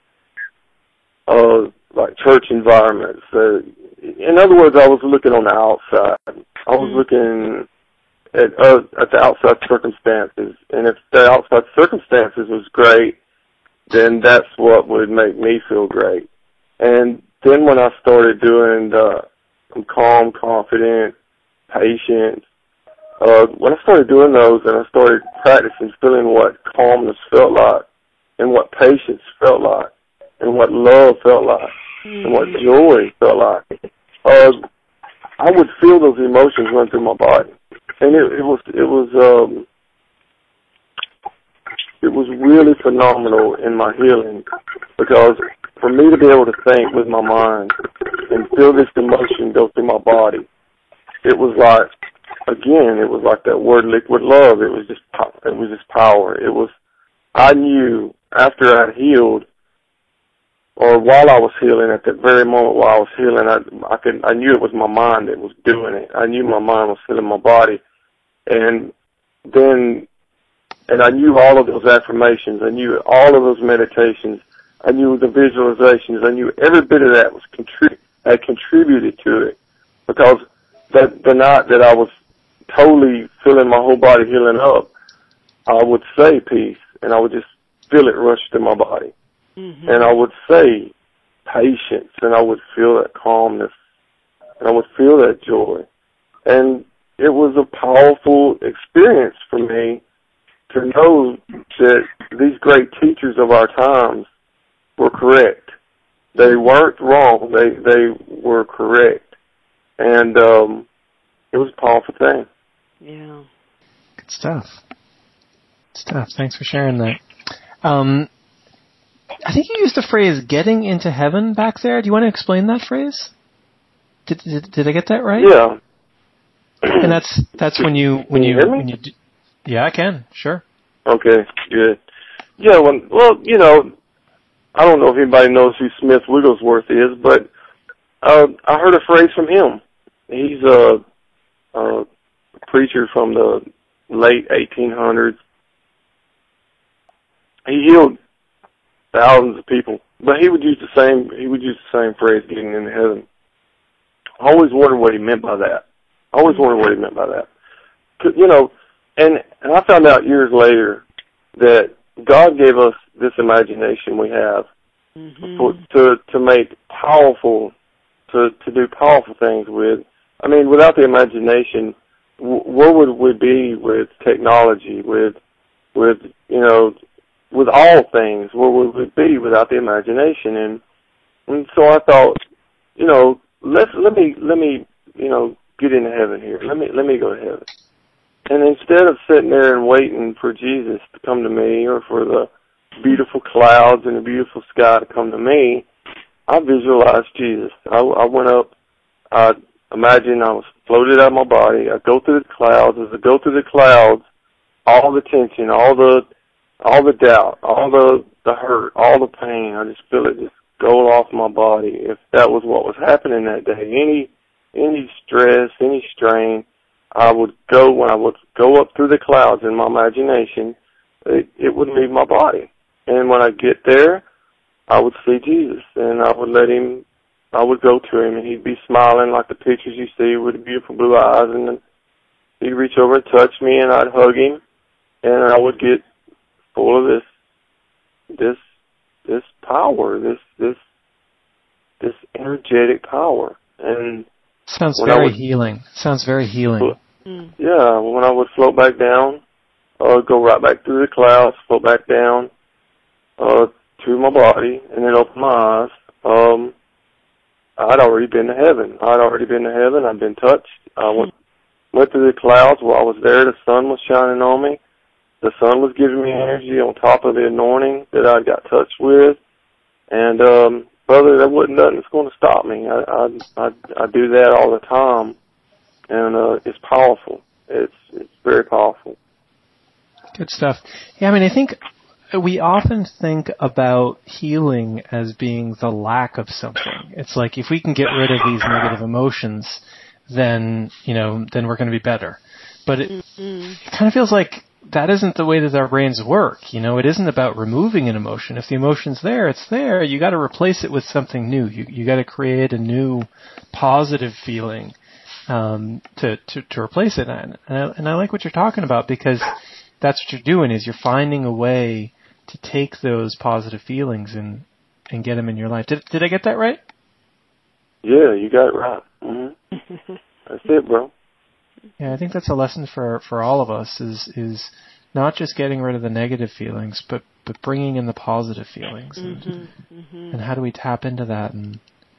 uh, like church environments. Uh, in other words, I was looking on the outside. I was looking at uh, at the outside circumstances, and if the outside circumstances was great, then that's what would make me feel great. And then when I started doing the I'm calm, confident, patient, uh, when I started doing those and I started practicing feeling what calmness felt like and what patience felt like and what love felt like mm-hmm. and what joy felt like, uh, I would feel those emotions run through my body. And it, it was, it was, um, it was really phenomenal in my healing, because for me to be able to think with my mind and feel this emotion go through my body, it was like again, it was like that word liquid love. It was just, it was just power. It was, I knew after I healed, or while I was healing, at that very moment while I was healing, I, I could, I knew it was my mind that was doing it. I knew my mind was filling my body. And then, and I knew all of those affirmations. I knew all of those meditations. I knew the visualizations. I knew every bit of that was contrib- had contributed to it. Because that the night that I was totally feeling my whole body healing up, I would say peace, and I would just feel it rush through my body. Mm-hmm. And I would say patience, and I would feel that calmness, and I would feel that joy. And it was a powerful experience for me to know that these great teachers of our times were correct. They weren't wrong. They they were correct. And um, it was a powerful thing. Yeah. Good stuff. Good stuff. Thanks for sharing that. Um, I think you used the phrase "getting into heaven" back there. Do you want to explain that phrase? Did did, did I get that right? Yeah. And that's that's when you when can you, you, hear me? when you do, yeah, I can. Sure. Okay. Good. Yeah. Well, well, you know, I don't know if anybody knows who Smith Wigglesworth is, but uh, I heard a phrase from him. He's a, a preacher from the late eighteen hundreds. He healed thousands of people, but he would use the same. He would use the same phrase, "getting into heaven." I always wondered what he meant by that. I always wondered what he meant by that. 'Cause, you know, and, and I found out years later that God gave us this imagination we have mm-hmm. for, to to make powerful, to to do powerful things with. I mean, without the imagination, w- where would we be with technology, with with you know, with all things? Where would we be without the imagination? And and so I thought, you know, let let me let me you know get into heaven here. Let me let me go to heaven. And instead of sitting there and waiting for Jesus to come to me, or for the beautiful clouds and the beautiful sky to come to me, I visualized Jesus. I, I went up. I imagined I was floated out of my body. I go through the clouds. As I go through the clouds, all the tension, all the all the doubt, all the the hurt, all the pain, I just feel it just go off my body. If that was what was happening that day, any any stress, any strain, I would go, when I would go up through the clouds in my imagination, it, it would leave my body. And when I get there, I would see Jesus, and I would let him, I would go to him, and he'd be smiling like the pictures you see with the beautiful blue eyes, and then he'd reach over and touch me, and I'd hug him, and I would get full of this, this, this power, this, this, this energetic power. And sounds very would, healing. Sounds very healing. Yeah, when I would float back down, I would go right back through the clouds, float back down uh, to my body, and then open my eyes. Um, I'd already been to heaven. I'd already been to heaven. I'd been touched. I went, went through the clouds. While I was there, the sun was shining on me. The sun was giving me energy on top of the anointing that I got touched with. And, um, brother, there wasn't nothing that's going to stop me. I, I, I, I do that all the time. And uh, it's powerful. It's it's very powerful. Good stuff. Yeah, I mean, I think we often think about healing as being the lack of something. It's like if we can get rid of these negative emotions, then you know, then we're going to be better. But it, mm-hmm. it kind of feels like that isn't the way that our brains work. You know, it isn't about removing an emotion. If the emotion's there, it's there. You got to replace it with something new. You you got to create a new positive feeling. Um, to, to, to replace it. And I, and I like what you're talking about, because that's what you're doing, is you're finding a way to take those positive feelings and, and get them in your life. Did, did I get that right? Yeah, you got it right. Mm-hmm. That's it, bro. Yeah, I think that's a lesson for, for all of us, is, is not just getting rid of the negative feelings, but, but bringing in the positive feelings. Mm-hmm. And, Mm-hmm. and how do we tap into that? And,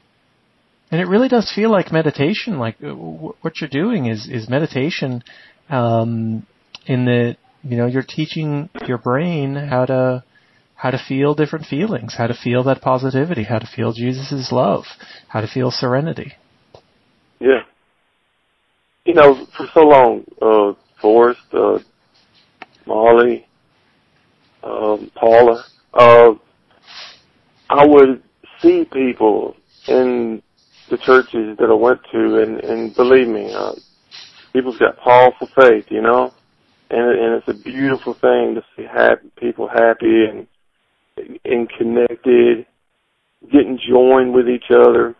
And it really does feel like meditation. Like w- what you're doing is, is meditation, um, in the, you know, you're teaching your brain how to, how to feel different feelings, how to feel that positivity, how to feel Jesus' love, how to feel serenity. Yeah. you know, for so long, uh, Forrest, uh, Molly, um, Paula, uh, I would see people in the churches that I went to, and, and believe me, uh, people's got powerful faith, you know, and, and it's a beautiful thing to see happy, people happy and, and connected, getting joined with each other.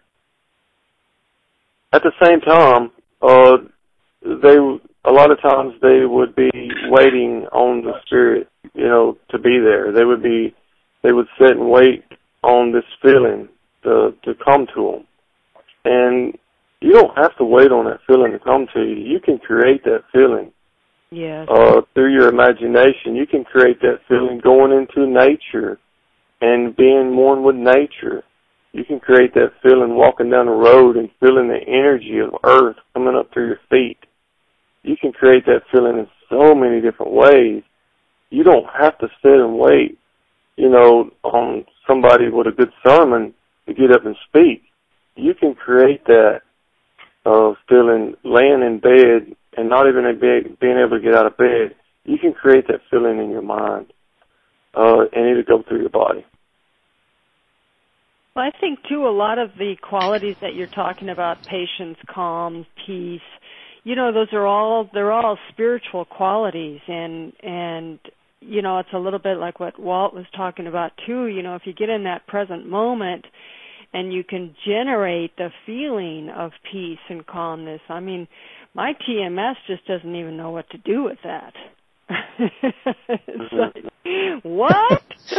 At the same time, uh, they, a lot of times they would be waiting on the Spirit, you know, to be there. They would be, they would sit and wait on this feeling to, to come to them. And you don't have to wait on that feeling to come to you. You can create that feeling. Yes. Uh, through your imagination. You can create that feeling going into nature and being one with nature. You can create that feeling walking down the road and feeling the energy of earth coming up through your feet. You can create that feeling in so many different ways. You don't have to sit and wait, you know, on somebody with a good sermon to get up and speak. You can create that uh, feeling laying in bed and not even being able to get out of bed. You can create that feeling in your mind, uh, and it'll go through your body. Well, I think, too, a lot of the qualities that you're talking about, patience, calm, peace, you know, those are all, they're all spiritual qualities. And, and, you know, it's a little bit like what Walt was talking about, too. You know, if you get in that present moment and you can generate the feeling of peace and calmness, I mean, my T M S just doesn't even know what to do with that. It's like, what?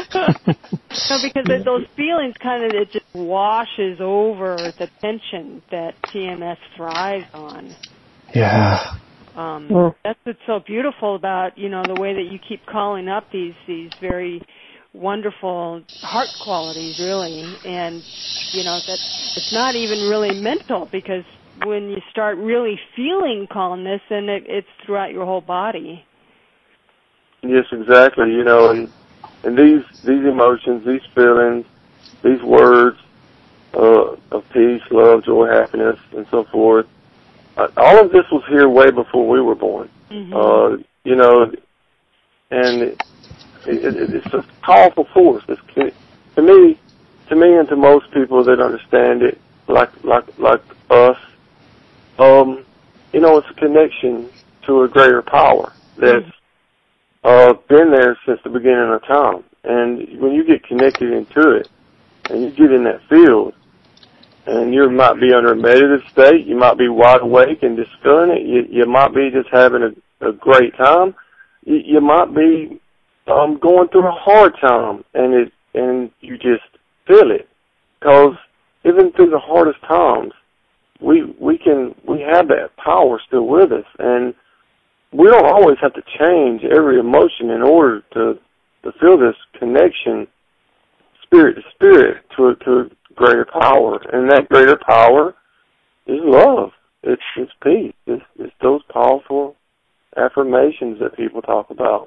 No, because those feelings kind of, it just washes over the tension that T M S thrives on. Yeah. Um, yeah. That's what's so beautiful about, you know, the way that you keep calling up these these very wonderful heart qualities, really. And, you know, that it's not even really mental, because when you start really feeling calmness, then it, it's throughout your whole body. Yes, exactly. You know, and and these these emotions, these feelings, these words uh, of peace, love, joy, happiness, and so forth. Uh, all of this was here way before we were born. Mm-hmm. Uh, you know, and it, it, it's a powerful force. It's, to me, to me, and to most people that understand it, like like like us, um, you know, it's a connection to a greater power that's uh, been there since the beginning of time. And when you get connected into it, and you get in that field, and you might be under a meditative state, you might be wide awake and just feeling it, you, you might be just having a, a great time, you, you might be um, going through a hard time, and it and you just feel it. Because even through the hardest times, we we can we have that power still with us, and we don't always have to change every emotion in order to to feel this connection, spirit to spirit, to a, to a greater power. And that greater power is love. It's it's peace. It's, it's those powerful affirmations that people talk about.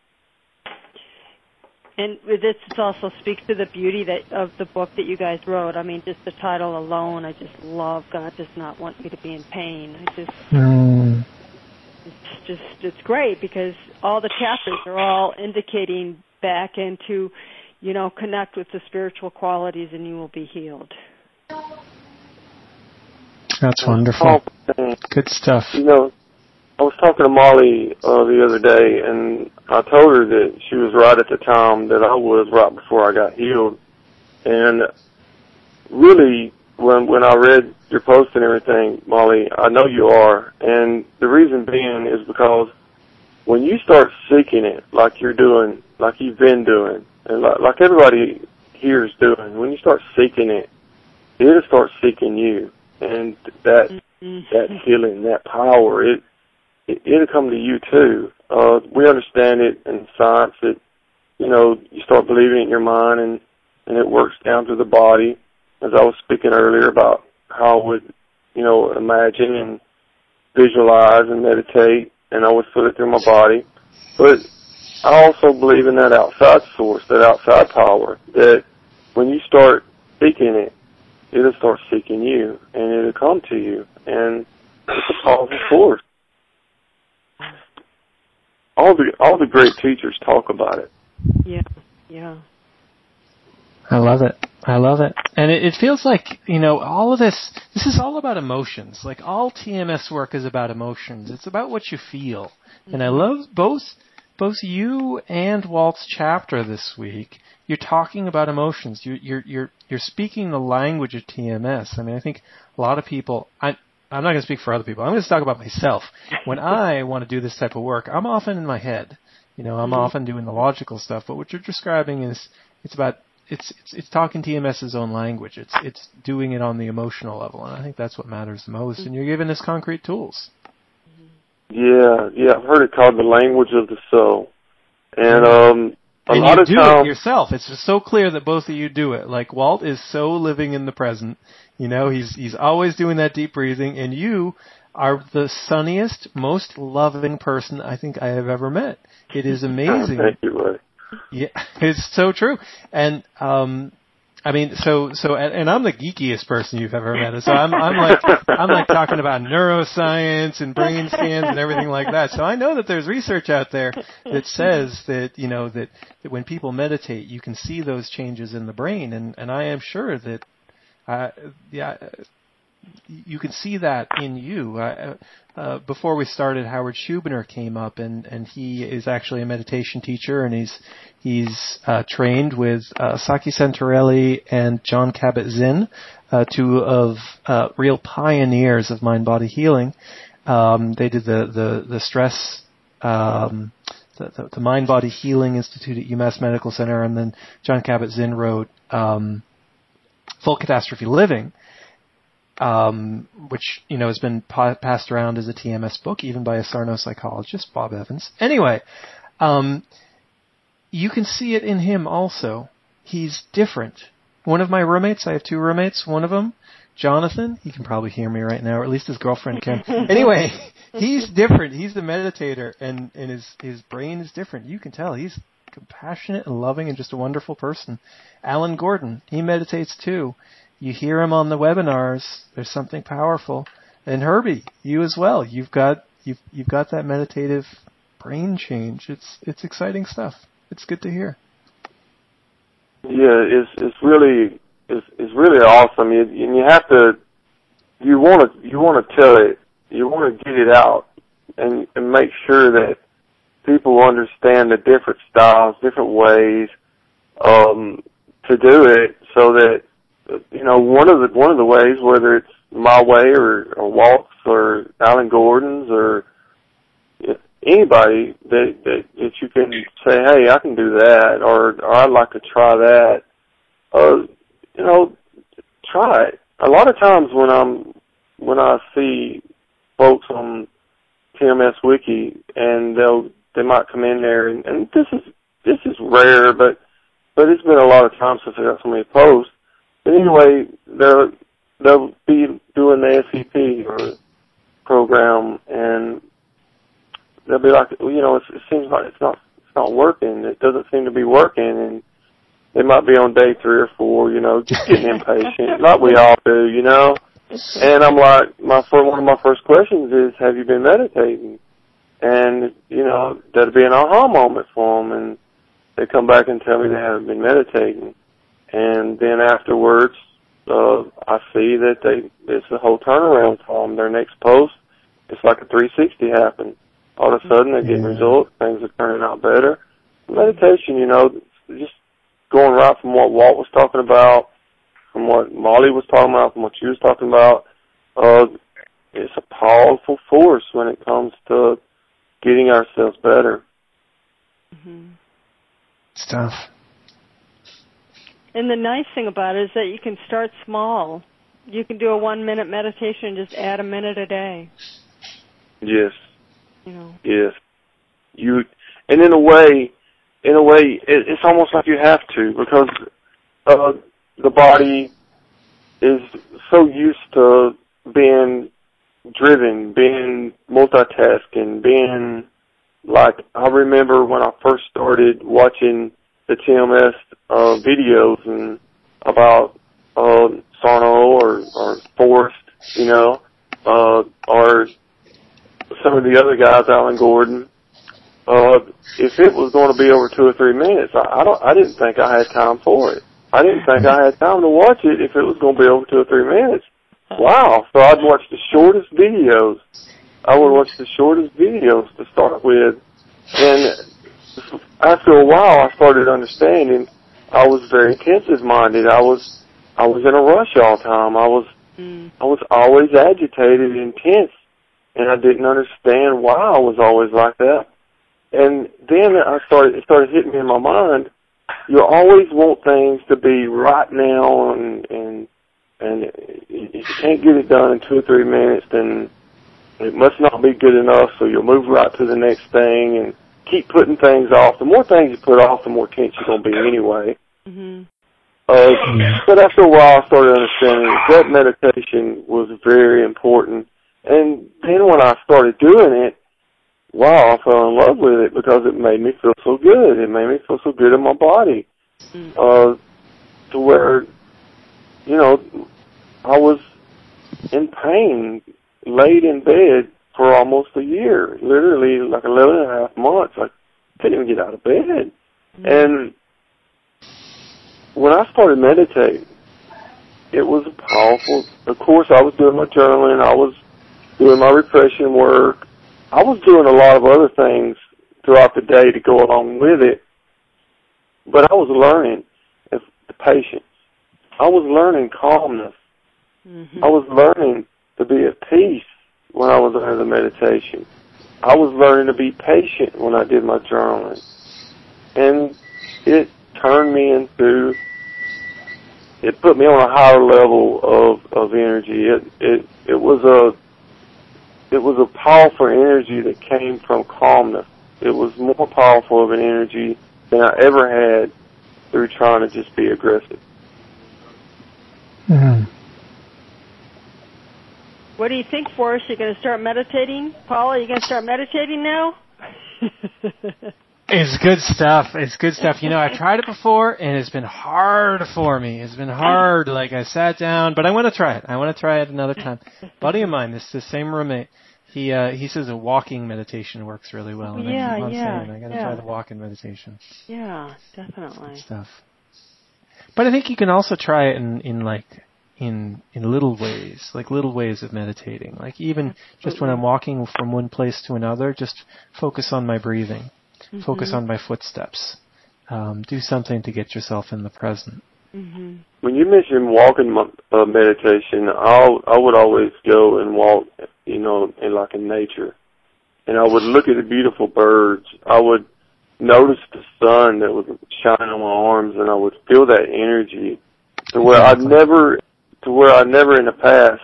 And this also speaks to the beauty that of the book that you guys wrote. I mean, just the title alone, I just love God does not want me to be in pain. I just, mm. it's just, it's great, because all the chapters are all indicating back into, you know, connect with the spiritual qualities and you will be healed. That's wonderful. Good stuff. You know, I was talking to Molly uh, the other day, and I told her that she was right at the time that I was right before I got healed. And really, when when I read your post and everything, Molly, I know you are. And the reason being is because when you start seeking it, like you're doing, like you've been doing, and like, like everybody here is doing, when you start seeking it, it'll start seeking you. And that mm-hmm. that healing, that power, it, it it'll come to you too. Uh, we understand it in science that, you know, you start believing it in your mind, and, and it works down to the body. As I was speaking earlier about how I would, you know, imagine and visualize and meditate, and I would feel it through my body. But I also believe in that outside source, that outside power, that when you start seeking it, it'll start seeking you, and it'll come to you. And it's a powerful force. All the all the great teachers talk about it. Yeah, yeah. I love it. I love it. And it, it feels like, you know, all of this, this is all about emotions. Like, all T M S work is about emotions. It's about what you feel. Mm-hmm. And I love both, both you and Walt's chapter this week. You're talking about emotions. You're, you're, you're, you're speaking the language of T M S. I mean, I think a lot of people, I, I'm not going to speak for other people. I'm going to talk about myself. When I want to do this type of work, I'm often in my head. You know, I'm mm-hmm. often doing the logical stuff. But what you're describing is, it's about, It's, it's it's talking TMS's own language. It's it's doing it on the emotional level, and I think that's what matters the most. And you're giving us concrete tools. Yeah, yeah, I've heard it called the language of the soul, and um, a and lot you of do times it yourself. It's just so clear that both of you do it. Like, Walt is so living in the present. You know, he's he's always doing that deep breathing, and you are the sunniest, most loving person I think I have ever met. It is amazing. Thank you, buddy. Yeah, it's so true. And, um, I mean, so, so, and, and I'm the geekiest person you've ever met. So I'm, I'm like, I'm like talking about neuroscience and brain scans and everything like that. So I know that there's research out there that says that, you know, that, that when people meditate, you can see those changes in the brain. And, and I am sure that, uh, yeah, you can see that in you. Uh, uh, before we started, Howard Schubiner came up, and, and he is actually a meditation teacher, and he's he's uh, trained with uh, Saki Santorelli and John Kabat-Zinn, uh, two of uh, real pioneers of mind-body healing. Um, they did the the the stress. Um, the, the, the Mind-Body Healing Institute at UMass Medical Center, and then John Kabat-Zinn wrote um, Full Catastrophe Living. Um, which, you know, has been pa- passed around as a T M S book, even by a Sarno psychologist, Bob Evans. Anyway, um, you can see it in him also. He's different. One of my roommates, I have two roommates, one of them, Jonathan, he can probably hear me right now, or at least his girlfriend can. Anyway, he's different. He's the meditator, and, and his, his brain is different. You can tell. He's compassionate and loving and just a wonderful person. Alan Gordon, he meditates too. You hear him on the webinars. There's something powerful. And Herbie, you as well. You've got you've you've got that meditative brain change. It's it's exciting stuff. It's good to hear. Yeah, it's it's really it's it's really awesome. You, and you have to you want to you want to tell it. You want to get it out and and make sure that people understand the different styles, different ways um, to do it, so that. You know, one of the one of the ways, whether it's my way or, or Walt's or Alan Gordon's or anybody that, that that you can say, hey, I can do that, or, or I'd like to try that. Uh, you know, try it. A lot of times when I'm when I see folks on T M S Wiki, and they'll they might come in there, and, and this is this is rare, but but it's been a lot of times since I got so many posts. But anyway, they'll, they'll be doing the S E P or program, and they'll be like, you know, it, it seems like it's not it's not working. It doesn't seem to be working, and they might be on day three or four, you know, just getting impatient, like we all do, you know. And I'm like, my first, one of my first questions is, have you been meditating? And, you know, that'll be an aha moment for them, and they come back and tell me they haven't been meditating. And then afterwards, uh, I see that they it's a whole turnaround for them. Their next post, it's like a three sixty happened. All of a sudden, they're getting yeah. results. Things are turning out better. Meditation, you know, just going right from what Walt was talking about, from what Molly was talking about, from what you was talking about. Uh, it's a powerful force when it comes to getting ourselves better. Mm-hmm. Stuff. And the nice thing about it is that you can start small. You can do a one-minute meditation and just add a minute a day. Yes. You know. Yes. You, and in a way, in a way, it, it's almost like you have to, because uh, the body is so used to being driven, being multitasking, being like, I remember when I first started watching the T M S uh, videos and about uh, Sarno or, or Forrest, you know, uh, or some of the other guys, Alan Gordon, uh, if it was going to be over two or three minutes, I, I don't, I didn't think I had time for it. I didn't think I had time to watch it if it was going to be over two or three minutes. Wow. So I'd watch the shortest videos. I would watch the shortest videos to start with. And after a while, I started understanding I was very intensive-minded. I was, I was in a rush all the time. I was, mm. I was always agitated and tense, and I didn't understand why I was always like that. And then I started, it started hitting me in my mind, you always want things to be right now, and, and, and if you can't get it done in two or three minutes, then it must not be good enough, so you'll move right to the next thing and keep putting things off. The more things you put off, the more tense you're going to be anyway. Mm-hmm. Uh, but after a while, I started understanding that meditation was very important. And then when I started doing it, wow, I fell in love with it because it made me feel so good. It made me feel so good in my body. Uh, to where, you know, I was in pain, laid in bed for almost a year, literally like eleven and a half months. I couldn't even get out of bed. Mm-hmm. And when I started meditating, it was powerful. Of course, I was doing my journaling. I was doing my repression work. I was doing a lot of other things throughout the day to go along with it. But I was learning the patience. I was learning calmness. Mm-hmm. I was learning to be at peace when I was under the meditation. I was learning to be patient when I did my journaling. And it turned me into, it put me on a higher level of, of energy. It, it, it was a, it was a powerful energy that came from calmness. It was more powerful of an energy than I ever had through trying to just be aggressive. Mm-hmm. What do you think, Forrest? You're going to start meditating? Paula, are you going to start meditating now? It's good stuff. It's good stuff. You know, I've tried it before, and it's been hard for me. It's been hard. Like, I sat down, but I want to try it. I want to try it another time. Buddy of mine, this the same roommate, he uh, he says a walking meditation works really well. And yeah, I keep on yeah. saying, I got to yeah. try the walking meditation. Yeah, definitely. Good stuff. But I think you can also try it in, in like, in in little ways, like little ways of meditating. Like even Absolutely. Just when I'm walking from one place to another, just focus on my breathing. Mm-hmm. Focus on my footsteps. Um, do something to get yourself in the present. Mm-hmm. When you mention walking uh, meditation, I'll, I would always go and walk, you know, in like in nature. And I would look at the beautiful birds. I would notice the sun that would shine on my arms, and I would feel that energy to where I'd never, to where I never in the past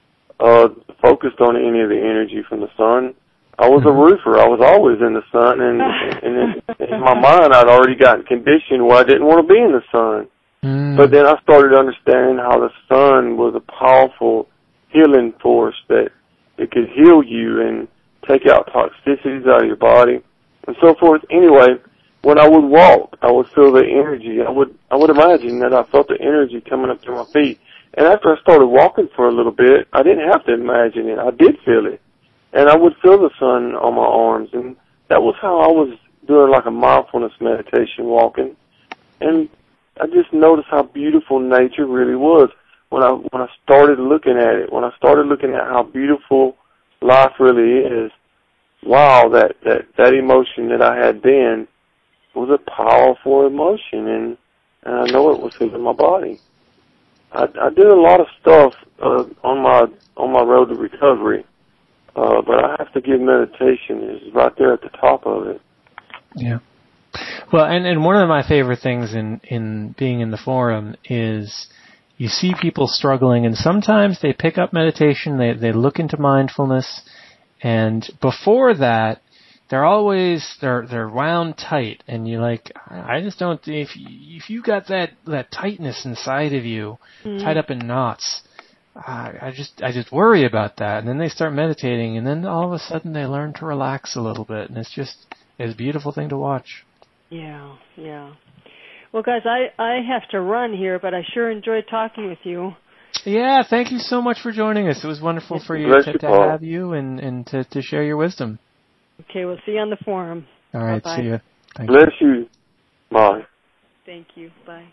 uh, focused on any of the energy from the sun. I was a roofer. I was always in the sun, and, and in, in my mind, I'd already gotten conditioned where I didn't want to be in the sun. Mm. But then I started understanding how the sun was a powerful healing force, that it could heal you and take out toxicities out of your body and so forth. Anyway, when I would walk, I would feel the energy. I would I would imagine that I felt the energy coming up to my feet. And after I started walking for a little bit, I didn't have to imagine it. I did feel it. And I would feel the sun on my arms, and that was how I was doing like a mindfulness meditation walking. And I just noticed how beautiful nature really was when I when I started looking at it. When I started looking at how beautiful life really is, wow, that, that, that emotion that I had then was a powerful emotion, and, and I know it was healing my body. I, I did a lot of stuff uh, on my on my road to recovery. Uh, but I have to give meditation is right there at the top of it. Yeah. Well, and, and one of my favorite things in, in being in the forum is you see people struggling, and sometimes they pick up meditation, they, they look into mindfulness, and before that, they're always, they're, they're wound tight, and you're like, I just don't, if, if you got that, that tightness inside of you, mm-hmm. tied up in knots, I just I just worry about that. And then they start meditating, and then all of a sudden they learn to relax a little bit, and it's just it's a beautiful thing to watch. Yeah, yeah. Well, guys, I, I have to run here, but I sure enjoyed talking with you. Yeah, thank you so much for joining us. It was wonderful for you Bless to, you, to Paul. have you and, and to, to share your wisdom. Okay, we'll see you on the forum. All right, Bye-bye. see you. Thank Bless you. Bye. Thank you. Bye.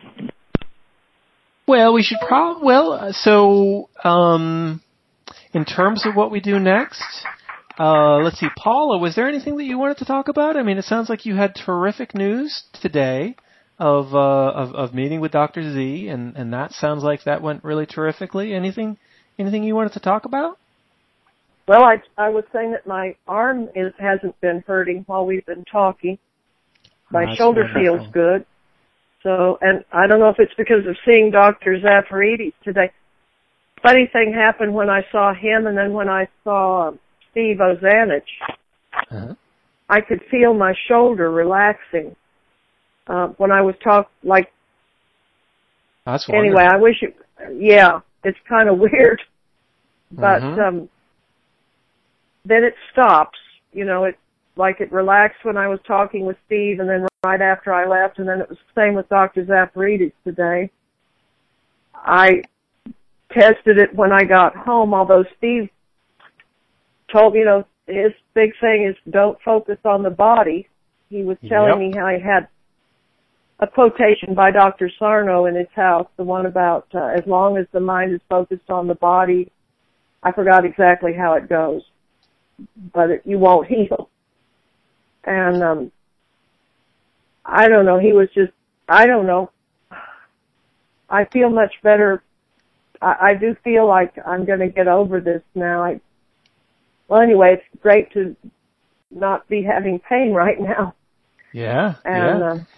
Well, we should probably, well, uh, so, um, in terms of what we do next, uh, let's see, Paula, was there anything that you wanted to talk about? I mean, it sounds like you had terrific news today of, uh, of, of meeting with Doctor Z, and, and that sounds like that went really terrifically. Anything, anything you wanted to talk about? Well, I, I was saying that my arm is, hasn't been hurting while we've been talking. My That's shoulder wonderful. feels good. So, and I don't know if it's because of seeing Doctor Zafarides today. Funny thing happened when I saw him and then when I saw um, Steve Ozanich. Uh-huh. I could feel my shoulder relaxing uh, when I was talking, like, That's wonderful. anyway, I wish it, yeah, it's kind of weird. But Mhm. um, then it stops, you know, it like it relaxed when I was talking with Steve and then right after I left, and then it was the same with Doctor Zafarides today. I tested it when I got home, although Steve told me, you know, his big thing is don't focus on the body. He was telling Yep. me how he had a quotation by Doctor Sarno in his house, the one about uh, as long as the mind is focused on the body, I forgot exactly how it goes, but it, you won't heal. And um, I don't know, he was just, I don't know. I feel much better. I, I do feel like I'm going to get over this now. I, well, anyway, it's great to not be having pain right now. Yeah, And yeah. um,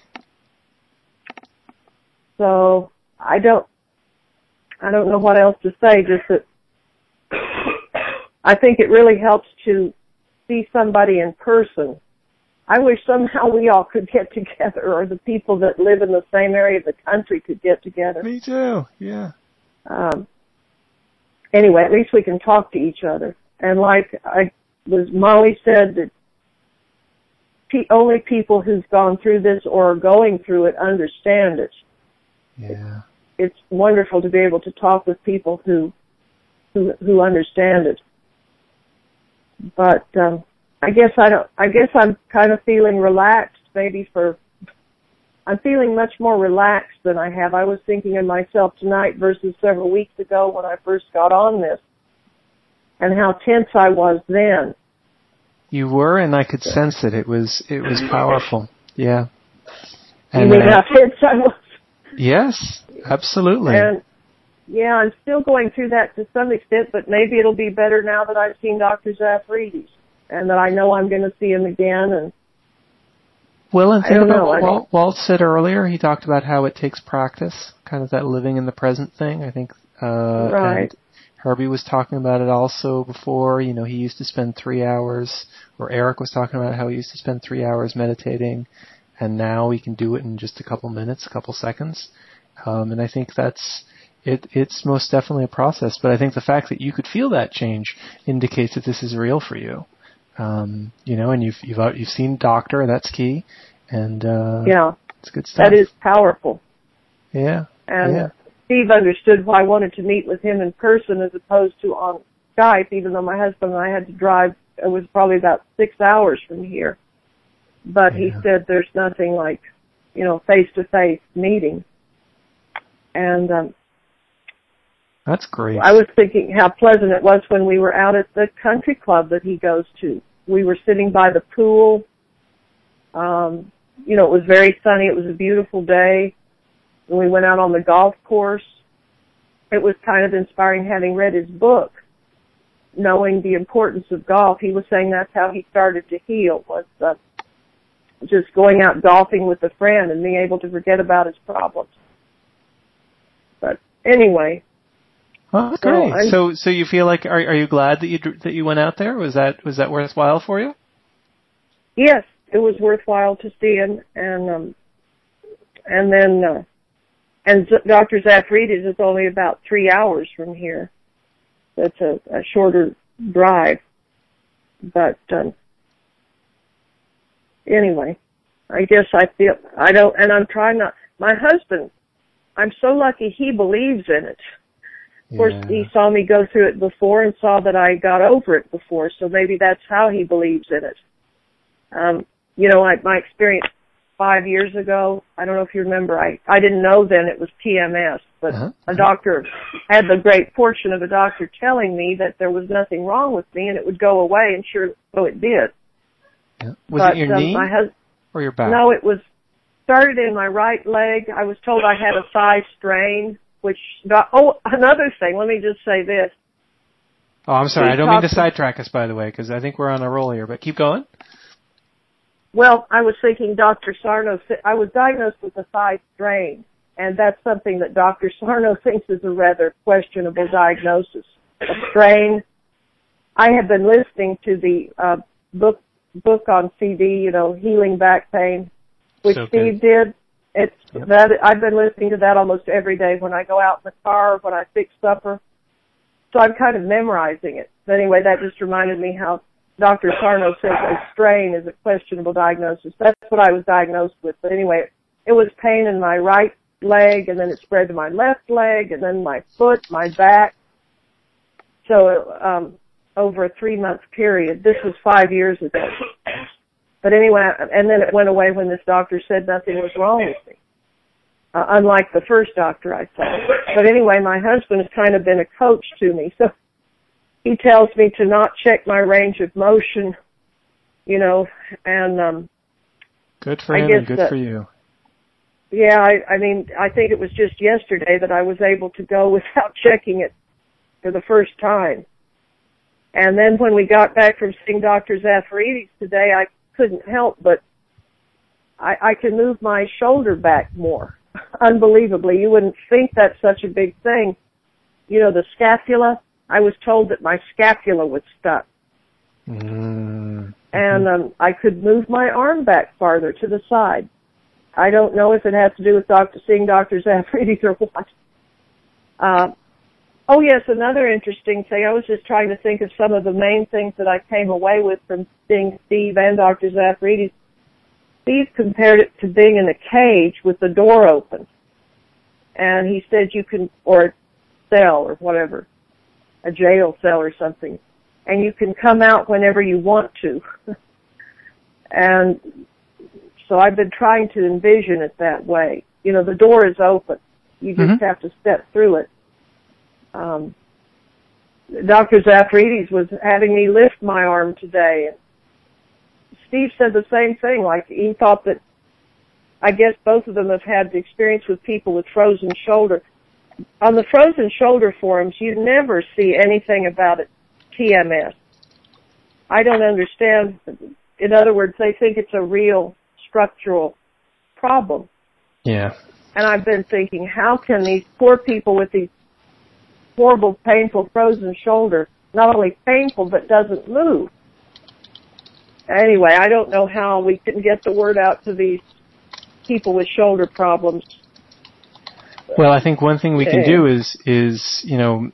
so I don't, I don't know what else to say. Just that I think it really helps to see somebody in person. I wish somehow we all could get together, or the people that live in the same area of the country could get together. Me too, yeah. Um, anyway, at least we can talk to each other. And like I was, Molly said that pe- only people who've gone through this or are going through it understand it. Yeah. It's wonderful to be able to talk with people who who, who understand it. But um, I guess I don't. I guess I'm kind of feeling relaxed. Maybe for I'm feeling much more relaxed than I have. I was thinking of myself tonight versus several weeks ago when I first got on this, and how tense I was then. You were, and I could sense it. It was it was powerful. Yeah. You mean uh, how tense I was? Yes, absolutely. And yeah, I'm still going through that to some extent, but maybe it'll be better now that I've seen Doctor Zafarides and that I know I'm going to see him again. And well, and I think don't about know, what I Walt, Walt said earlier. He talked about how it takes practice, kind of that living in the present thing. I think, uh, Right. and Herbie was talking about it also before. You know, he used to spend three hours, or Eric was talking about how he used to spend three hours meditating, and now he can do it in just a couple minutes, a couple seconds. Um, and I think that's it. It's most definitely a process. But I think the fact that you could feel that change indicates that this is real for you. Um, you know, and you've you've you've seen doctor. That's key. And uh, yeah, it's good stuff. that is powerful. Yeah. And yeah. Steve understood why I wanted to meet with him in person as opposed to on Skype, even though my husband and I had to drive. It was probably about six hours from here. But Yeah. he said there's nothing like, you know, face-to-face meeting. And um, That's great. I was thinking how pleasant it was when we were out at the country club that he goes to. We were sitting by the pool. Um, you know, it was very sunny. It was a beautiful day. And we went out on the golf course. It was kind of inspiring having read his book, knowing the importance of golf. He was saying that's how he started to heal, was uh, just going out golfing with a friend and being able to forget about his problems. But anyway. Oh, that's so great. I'm- So, so you feel like are are you glad that you dr- that you went out there? Was that was that worthwhile for you? Yes, it was worthwhile to see him, and um, and then uh, and Z- Doctor Zafarides is only about three hours from here. That's a, a shorter drive, but um, anyway, I guess I feel I don't, and I'm trying not. My husband, I'm so lucky he believes in it. Of course, Yeah. he saw me go through it before and saw that I got over it before, so maybe that's how he believes in it. Um, you know, I, my experience five years ago, I don't know if you remember, I, I didn't know then it was P M S, but Uh-huh. a doctor had the great fortune of a doctor telling me that there was nothing wrong with me and it would go away, and sure, so it did. Yeah. Was but, it your um, knee my hus- or your back? No, it was started in my right leg. I was told I had a thigh strain, which, oh, another thing, let me just say this. Oh, I'm sorry. He I don't mean to talked- sidetrack us, by the way, because I think we're on a roll here, but keep going. Well, I was thinking Doctor Sarno, I was diagnosed with a thigh strain, and that's something that Doctor Sarno thinks is a rather questionable diagnosis. A strain. I have been listening to the uh, book book on C D, you know, Healing Back Pain, which So Steve good. did. It's Yep. that I've been listening to that almost every day when I go out in the car, when I fix supper. So I'm kind of memorizing it. But anyway, that just reminded me how Doctor Sarno says a strain is a questionable diagnosis. That's what I was diagnosed with. But anyway, it was pain in my right leg, and then it spread to my left leg, and then my foot, my back. So um, over a three-month period. This was five years ago. But anyway, and then it went away when this doctor said nothing was wrong with me, uh, unlike the first doctor I saw. But anyway, my husband has kind of been a coach to me, so he tells me to not check my range of motion, you know, and um Good for I him guess and good that- for you. yeah, I, I mean, I think it was just yesterday that I was able to go without checking it for the first time. And then when we got back from seeing Doctor Zafaridis today, I couldn't help but I, I can move my shoulder back more. Unbelievably. You wouldn't think that's such a big thing. You know, the scapula, I was told that my scapula was stuck. Mm-hmm. And um, I could move my arm back farther to the side. I don't know if it has to do with doctor, seeing Doctor Zafaridis or what. Uh, oh, yes, another interesting thing. I was just trying to think of some of the main things that I came away with from seeing Steve and Doctor Zafaridis. Steve compared it to being in a cage with the door open. And he said you can, or a cell or whatever, a jail cell or something, and you can come out whenever you want to. And so I've been trying to envision it that way. You know, the door is open. You just Mm-hmm. have to step through it. Um, Doctor Zafaridis was having me lift my arm today. Steve said the same thing, like he thought that, I guess both of them have had the experience with people with frozen shoulder. On the frozen shoulder forums, you never see anything about it, T M S. I don't understand. In other words, they think it's a real structural problem. Yeah. And I've been thinking, how can these poor people with these horrible, painful frozen shoulder, not only painful, but doesn't move? Anyway, I don't know how we can get the word out to these people with shoulder problems. Well, I think one thing we can Yeah. do is, is you know,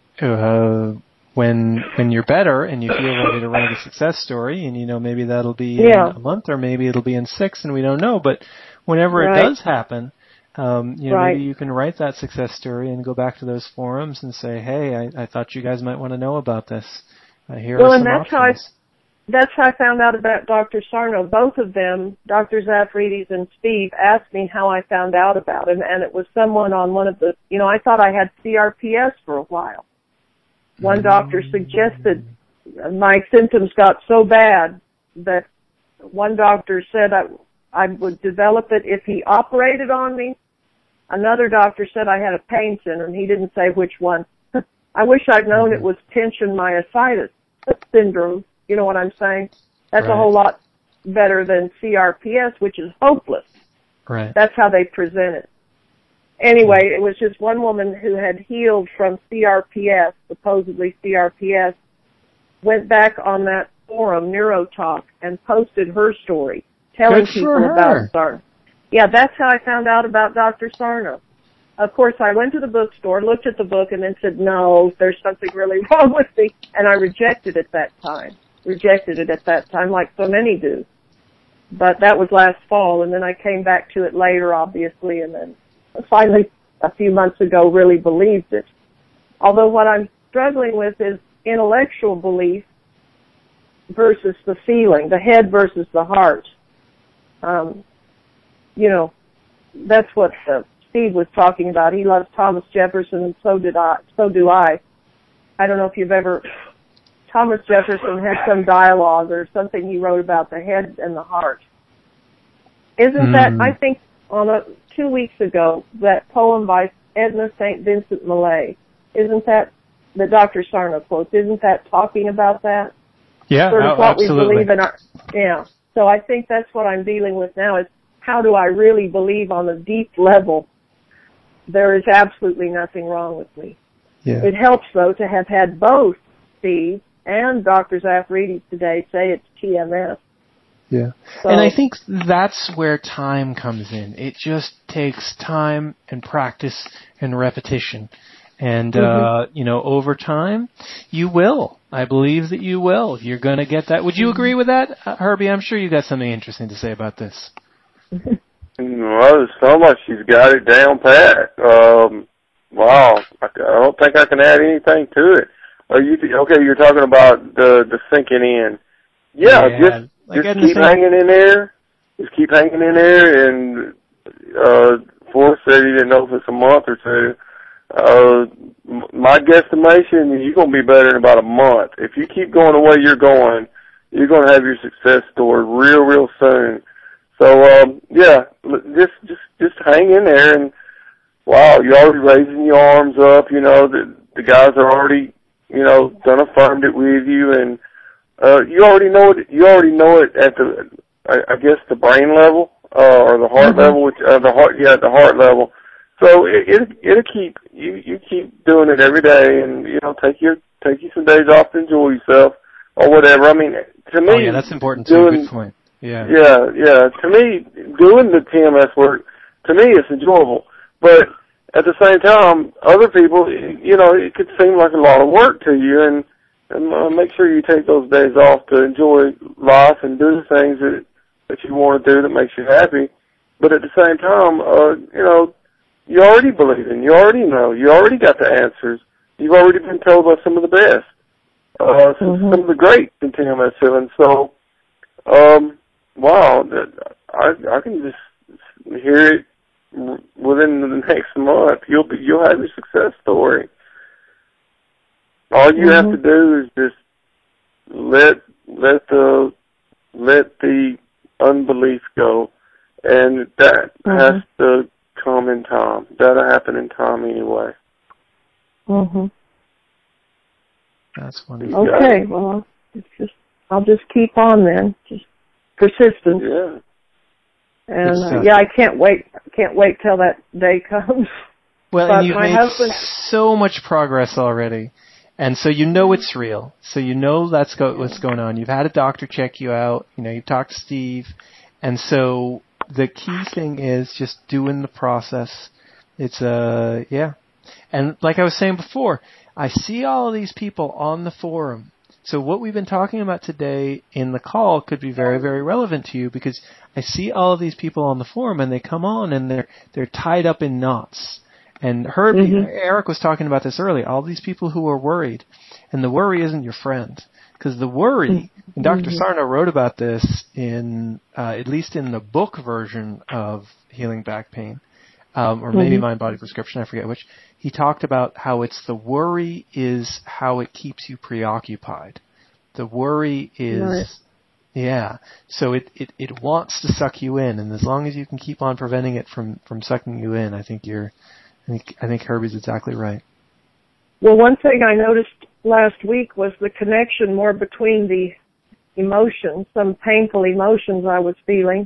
uh, when when you're better and you feel ready to write a success story, and you know maybe that'll be Yeah. in a month or maybe it'll be in six, and we don't know. But whenever Right. it does happen, um, you know, Right. maybe you can write that success story and go back to those forums and say, hey, I, I thought you guys might want to know about this. Uh, here Well, are and some that's how I- options. That's how I found out about Doctor Sarno. Both of them, Doctor Zafaridis and Steve, asked me how I found out about him, and it was someone on one of the, you know, I thought I had C R P S for a while. One doctor suggested my symptoms got so bad that one doctor said I, I would develop it if he operated on me. Another doctor said I had a pain syndrome. He didn't say which one. I wish I'd known it was tension myositis syndrome. You know what I'm saying? That's Right. a whole lot better than C R P S, which is hopeless. Right. That's how they present it. Anyway, it was just one woman who had healed from C R P S, supposedly C R P S, went back on that forum, NeuroTalk, and posted her story, telling Good for people her. about Sarno. Yeah, that's how I found out about Doctor Sarno. Of course, I went to the bookstore, looked at the book, and then said, no, there's something really wrong with me, and I rejected it that time. Rejected it at that time, like so many do. But that was last fall, and then I came back to it later, obviously, and then finally, a few months ago, really believed it. Although what I'm struggling with is intellectual belief versus the feeling, the head versus the heart. Um, you know, that's what uh, Steve was talking about. He loves Thomas Jefferson, and so did I. So do I. I don't know if you've ever. Thomas Jefferson had some dialogue or something he wrote about the head and the heart. Isn't mm. that? I think on a, two weeks ago that poem by Edna Saint Vincent Millay. Isn't that the Doctor Sarno quotes? Isn't that talking about that? Yeah, sort of oh, what absolutely. we believe in our. Yeah. So I think that's what I'm dealing with now is how do I really believe on a deep level there is absolutely nothing wrong with me. Yeah. It helps, though, to have had both Steve and Doctor Zafrides today say it's T M S. Yeah. So, and I think that's where time comes in. It just takes time and practice and repetition. And, mm-hmm. uh, you know, over time, you will. I believe that you will. You're going to get that. Would you agree with that, uh, Herbie? I'm sure you got something interesting to say about this. Well, so much she's got it down pat. Um, wow, I, I don't think I can add anything to it. Are you okay? You're talking about the the sinking in. Yeah, yeah just like just keep hanging in there. Just keep hanging in there. And uh, Forrest said he didn't know if it's a month or two. Uh, my guesstimation is you're going to be better in about a month. If you keep going the way you're going, you're going to have your success story real, real soon. So, um, yeah, just, just, just hang in there and, wow, you're already raising your arms up, you know, the, the guys are already, you know, done affirmed it with you and, uh, you already know it, you already know it at the, I, I guess the brain level, uh, or the heart mm-hmm. level, which, uh, the heart, yeah, the heart level. So it, it, it'll keep, you, you keep doing it every day and, you know, take your, take you some days off to enjoy yourself or whatever. I mean, to me. Oh, yeah, that's important too. Doing, Good point. Yeah. Yeah, yeah. To me, doing the T M S work, to me, it's enjoyable. But at the same time, other people, you know, it could seem like a lot of work to you and, and uh, make sure you take those days off to enjoy life and do the things that, that you want to do that makes you happy. But at the same time, uh, you know, you already believe in, you already know, you already got the answers. You've already been told by some of the best, uh, mm-hmm. some of the greats in T M S healing. So, um, wow, I, I can just hear it within the next month. You'll be, you'll have your success story. All you mm-hmm. have to do is just let, let the, let the unbelief go. And that mm-hmm. has to come in time. That'll happen in time anyway. Mm-hmm. That's wonderful. Okay, well, it's just, I'll just keep on then. Just persistence. Yeah. And uh, yeah, I can't wait. Can't wait till that day comes. Well, but and you've my made husband, so much progress already, and so you know it's real. So you know that's go- what's going on. You've had a doctor check you out. You know, you talked to Steve, and so the key thing is just doing the process. It's uh yeah, and like I was saying before, I see all of these people on the forum. So what we've been talking about today in the call could be very, very relevant to you because I see all of these people on the forum and they come on and they're they're tied up in knots. And Herbie, mm-hmm. Eric was talking about this earlier. All these people who are worried, and the worry isn't your friend because the worry. Mm-hmm. And Doctor Sarno wrote about this in uh, at least in the book version of Healing Back Pain, um, or maybe mm-hmm. Mind Body Prescription. I forget which. He talked about how it's the worry is how it keeps you preoccupied. The worry is, nice. yeah. So it, it, it wants to suck you in, and as long as you can keep on preventing it from, from sucking you in, I think you're, I think, I think Herbie's exactly right. Well, one thing I noticed last week was the connection more between the emotions, some painful emotions I was feeling,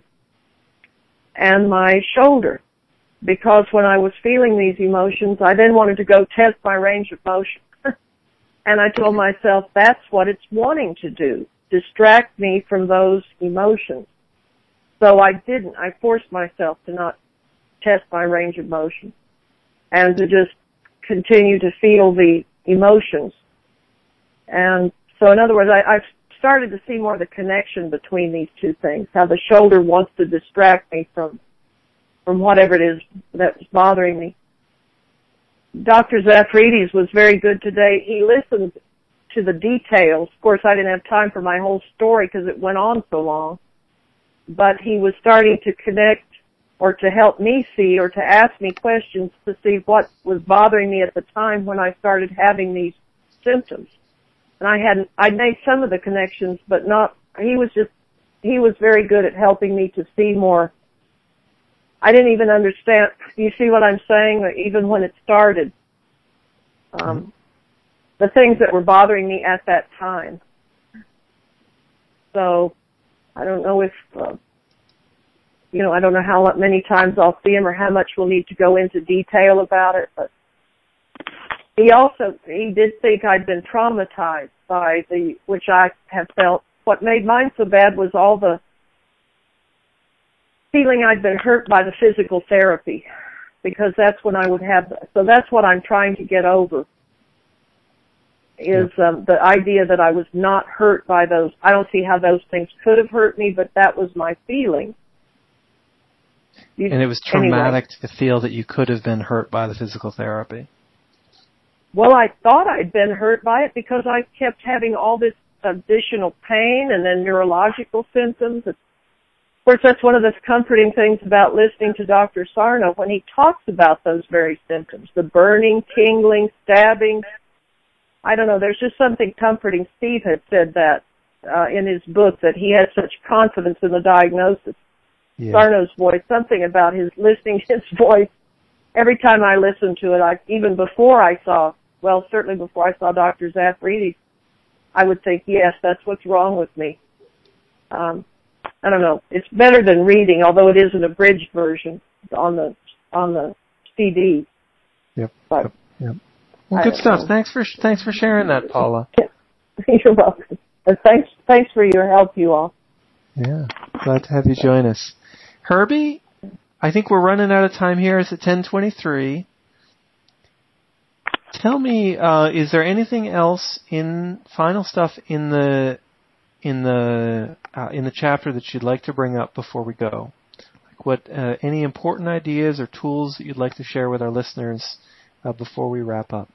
and my shoulder. Because when I was feeling these emotions, I then wanted to go test my range of motion. And I told myself that's what it's wanting to do, distract me from those emotions. So I didn't. I forced myself to not test my range of motion and to just continue to feel the emotions. And so in other words, I, I've started to see more of the connection between these two things, how the shoulder wants to distract me from from whatever it is that's bothering me. Doctor Zafrides was very good today. He listened to the details. Of course, I didn't have time for my whole story because it went on so long. But he was starting to connect or to help me see or to ask me questions to see what was bothering me at the time when I started having these symptoms. And I hadn't, I'd made some of the connections, but not, he was just, he was very good at helping me to see more. I didn't even understand, you see what I'm saying, even when it started. Um, the things that were bothering me at that time. So, I don't know if, uh, you know, I don't know how many times I'll see him or how much we'll need to go into detail about it, but he also, he did think I'd been traumatized by the, which I have felt. What made mine so bad was all the feeling I'd been hurt by the physical therapy, because that's when I would have, so that's what I'm trying to get over, is um, the idea that I was not hurt by those. I don't see how those things could have hurt me, but that was my feeling. You, and it was traumatic anyway. to feel that you could have been hurt by the physical therapy. Well, I thought I'd been hurt by it because I kept having all this additional pain and then neurological symptoms. Of course, that's one of the comforting things about listening to Doctor Sarno when he talks about those very symptoms, the burning, tingling, stabbing. I don't know, there's just something comforting. Steve had said that uh, in his book, that he had such confidence in the diagnosis. Yeah. Sarno's voice, something about his listening to his voice. Every time I listened to it, I, even before I saw, well, certainly before I saw Doctor Zafrides, I would think, yes, that's what's wrong with me. Um, I don't know. It's better than reading, although it is an abridged version on the on the C D. Yep. But, yep. yep. Well, good stuff. Know. Thanks for thanks for sharing that, Paula. You're welcome. And thanks thanks for your help, you all. Yeah. Glad to have you join us. Herbie, I think we're running out of time here. It's at ten twenty-three. Tell me, uh, is there anything else in final stuff in the in the uh, in the chapter that you'd like to bring up before we go? Like what uh, any important ideas or tools that you'd like to share with our listeners uh, before we wrap up?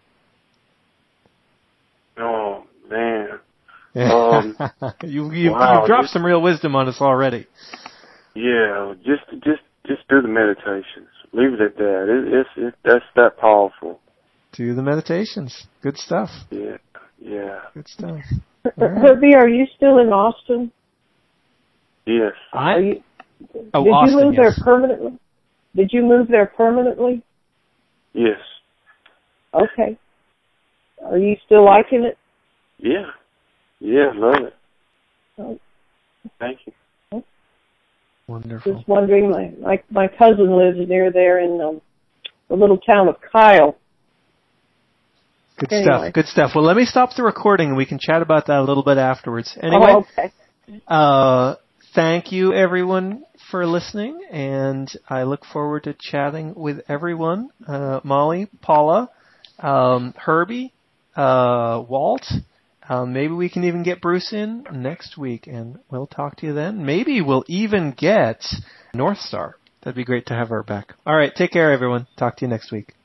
Oh man, um, you you wow, you've dropped just, some real wisdom on us already. Yeah, just just just do the meditations. Leave it at that. It, it's it, that's that powerful. Do the meditations. Good stuff. Yeah, yeah. Good stuff. Right. Herbie, are you still in Austin? Yes. I. Are you, oh, did Austin, you move yes. there permanently? Did you move there permanently? Yes. Okay. Are you still liking it? Yeah. Yeah, love it. Oh. Thank you. Wonderful. Just wondering, my, my, my cousin lives near there in um, the little town of Kyle. Good anyway. stuff. Good stuff. Well, let me stop the recording and we can chat about that a little bit afterwards. Anyway, oh, okay. uh, thank you everyone for listening, and I look forward to chatting with everyone. Uh, Molly, Paula, um, Herbie, uh, Walt. Um, maybe we can even get Bruce in next week, and we'll talk to you then. Maybe we'll even get North Star. That'd be great to have her back. All right, take care, everyone. Talk to you next week.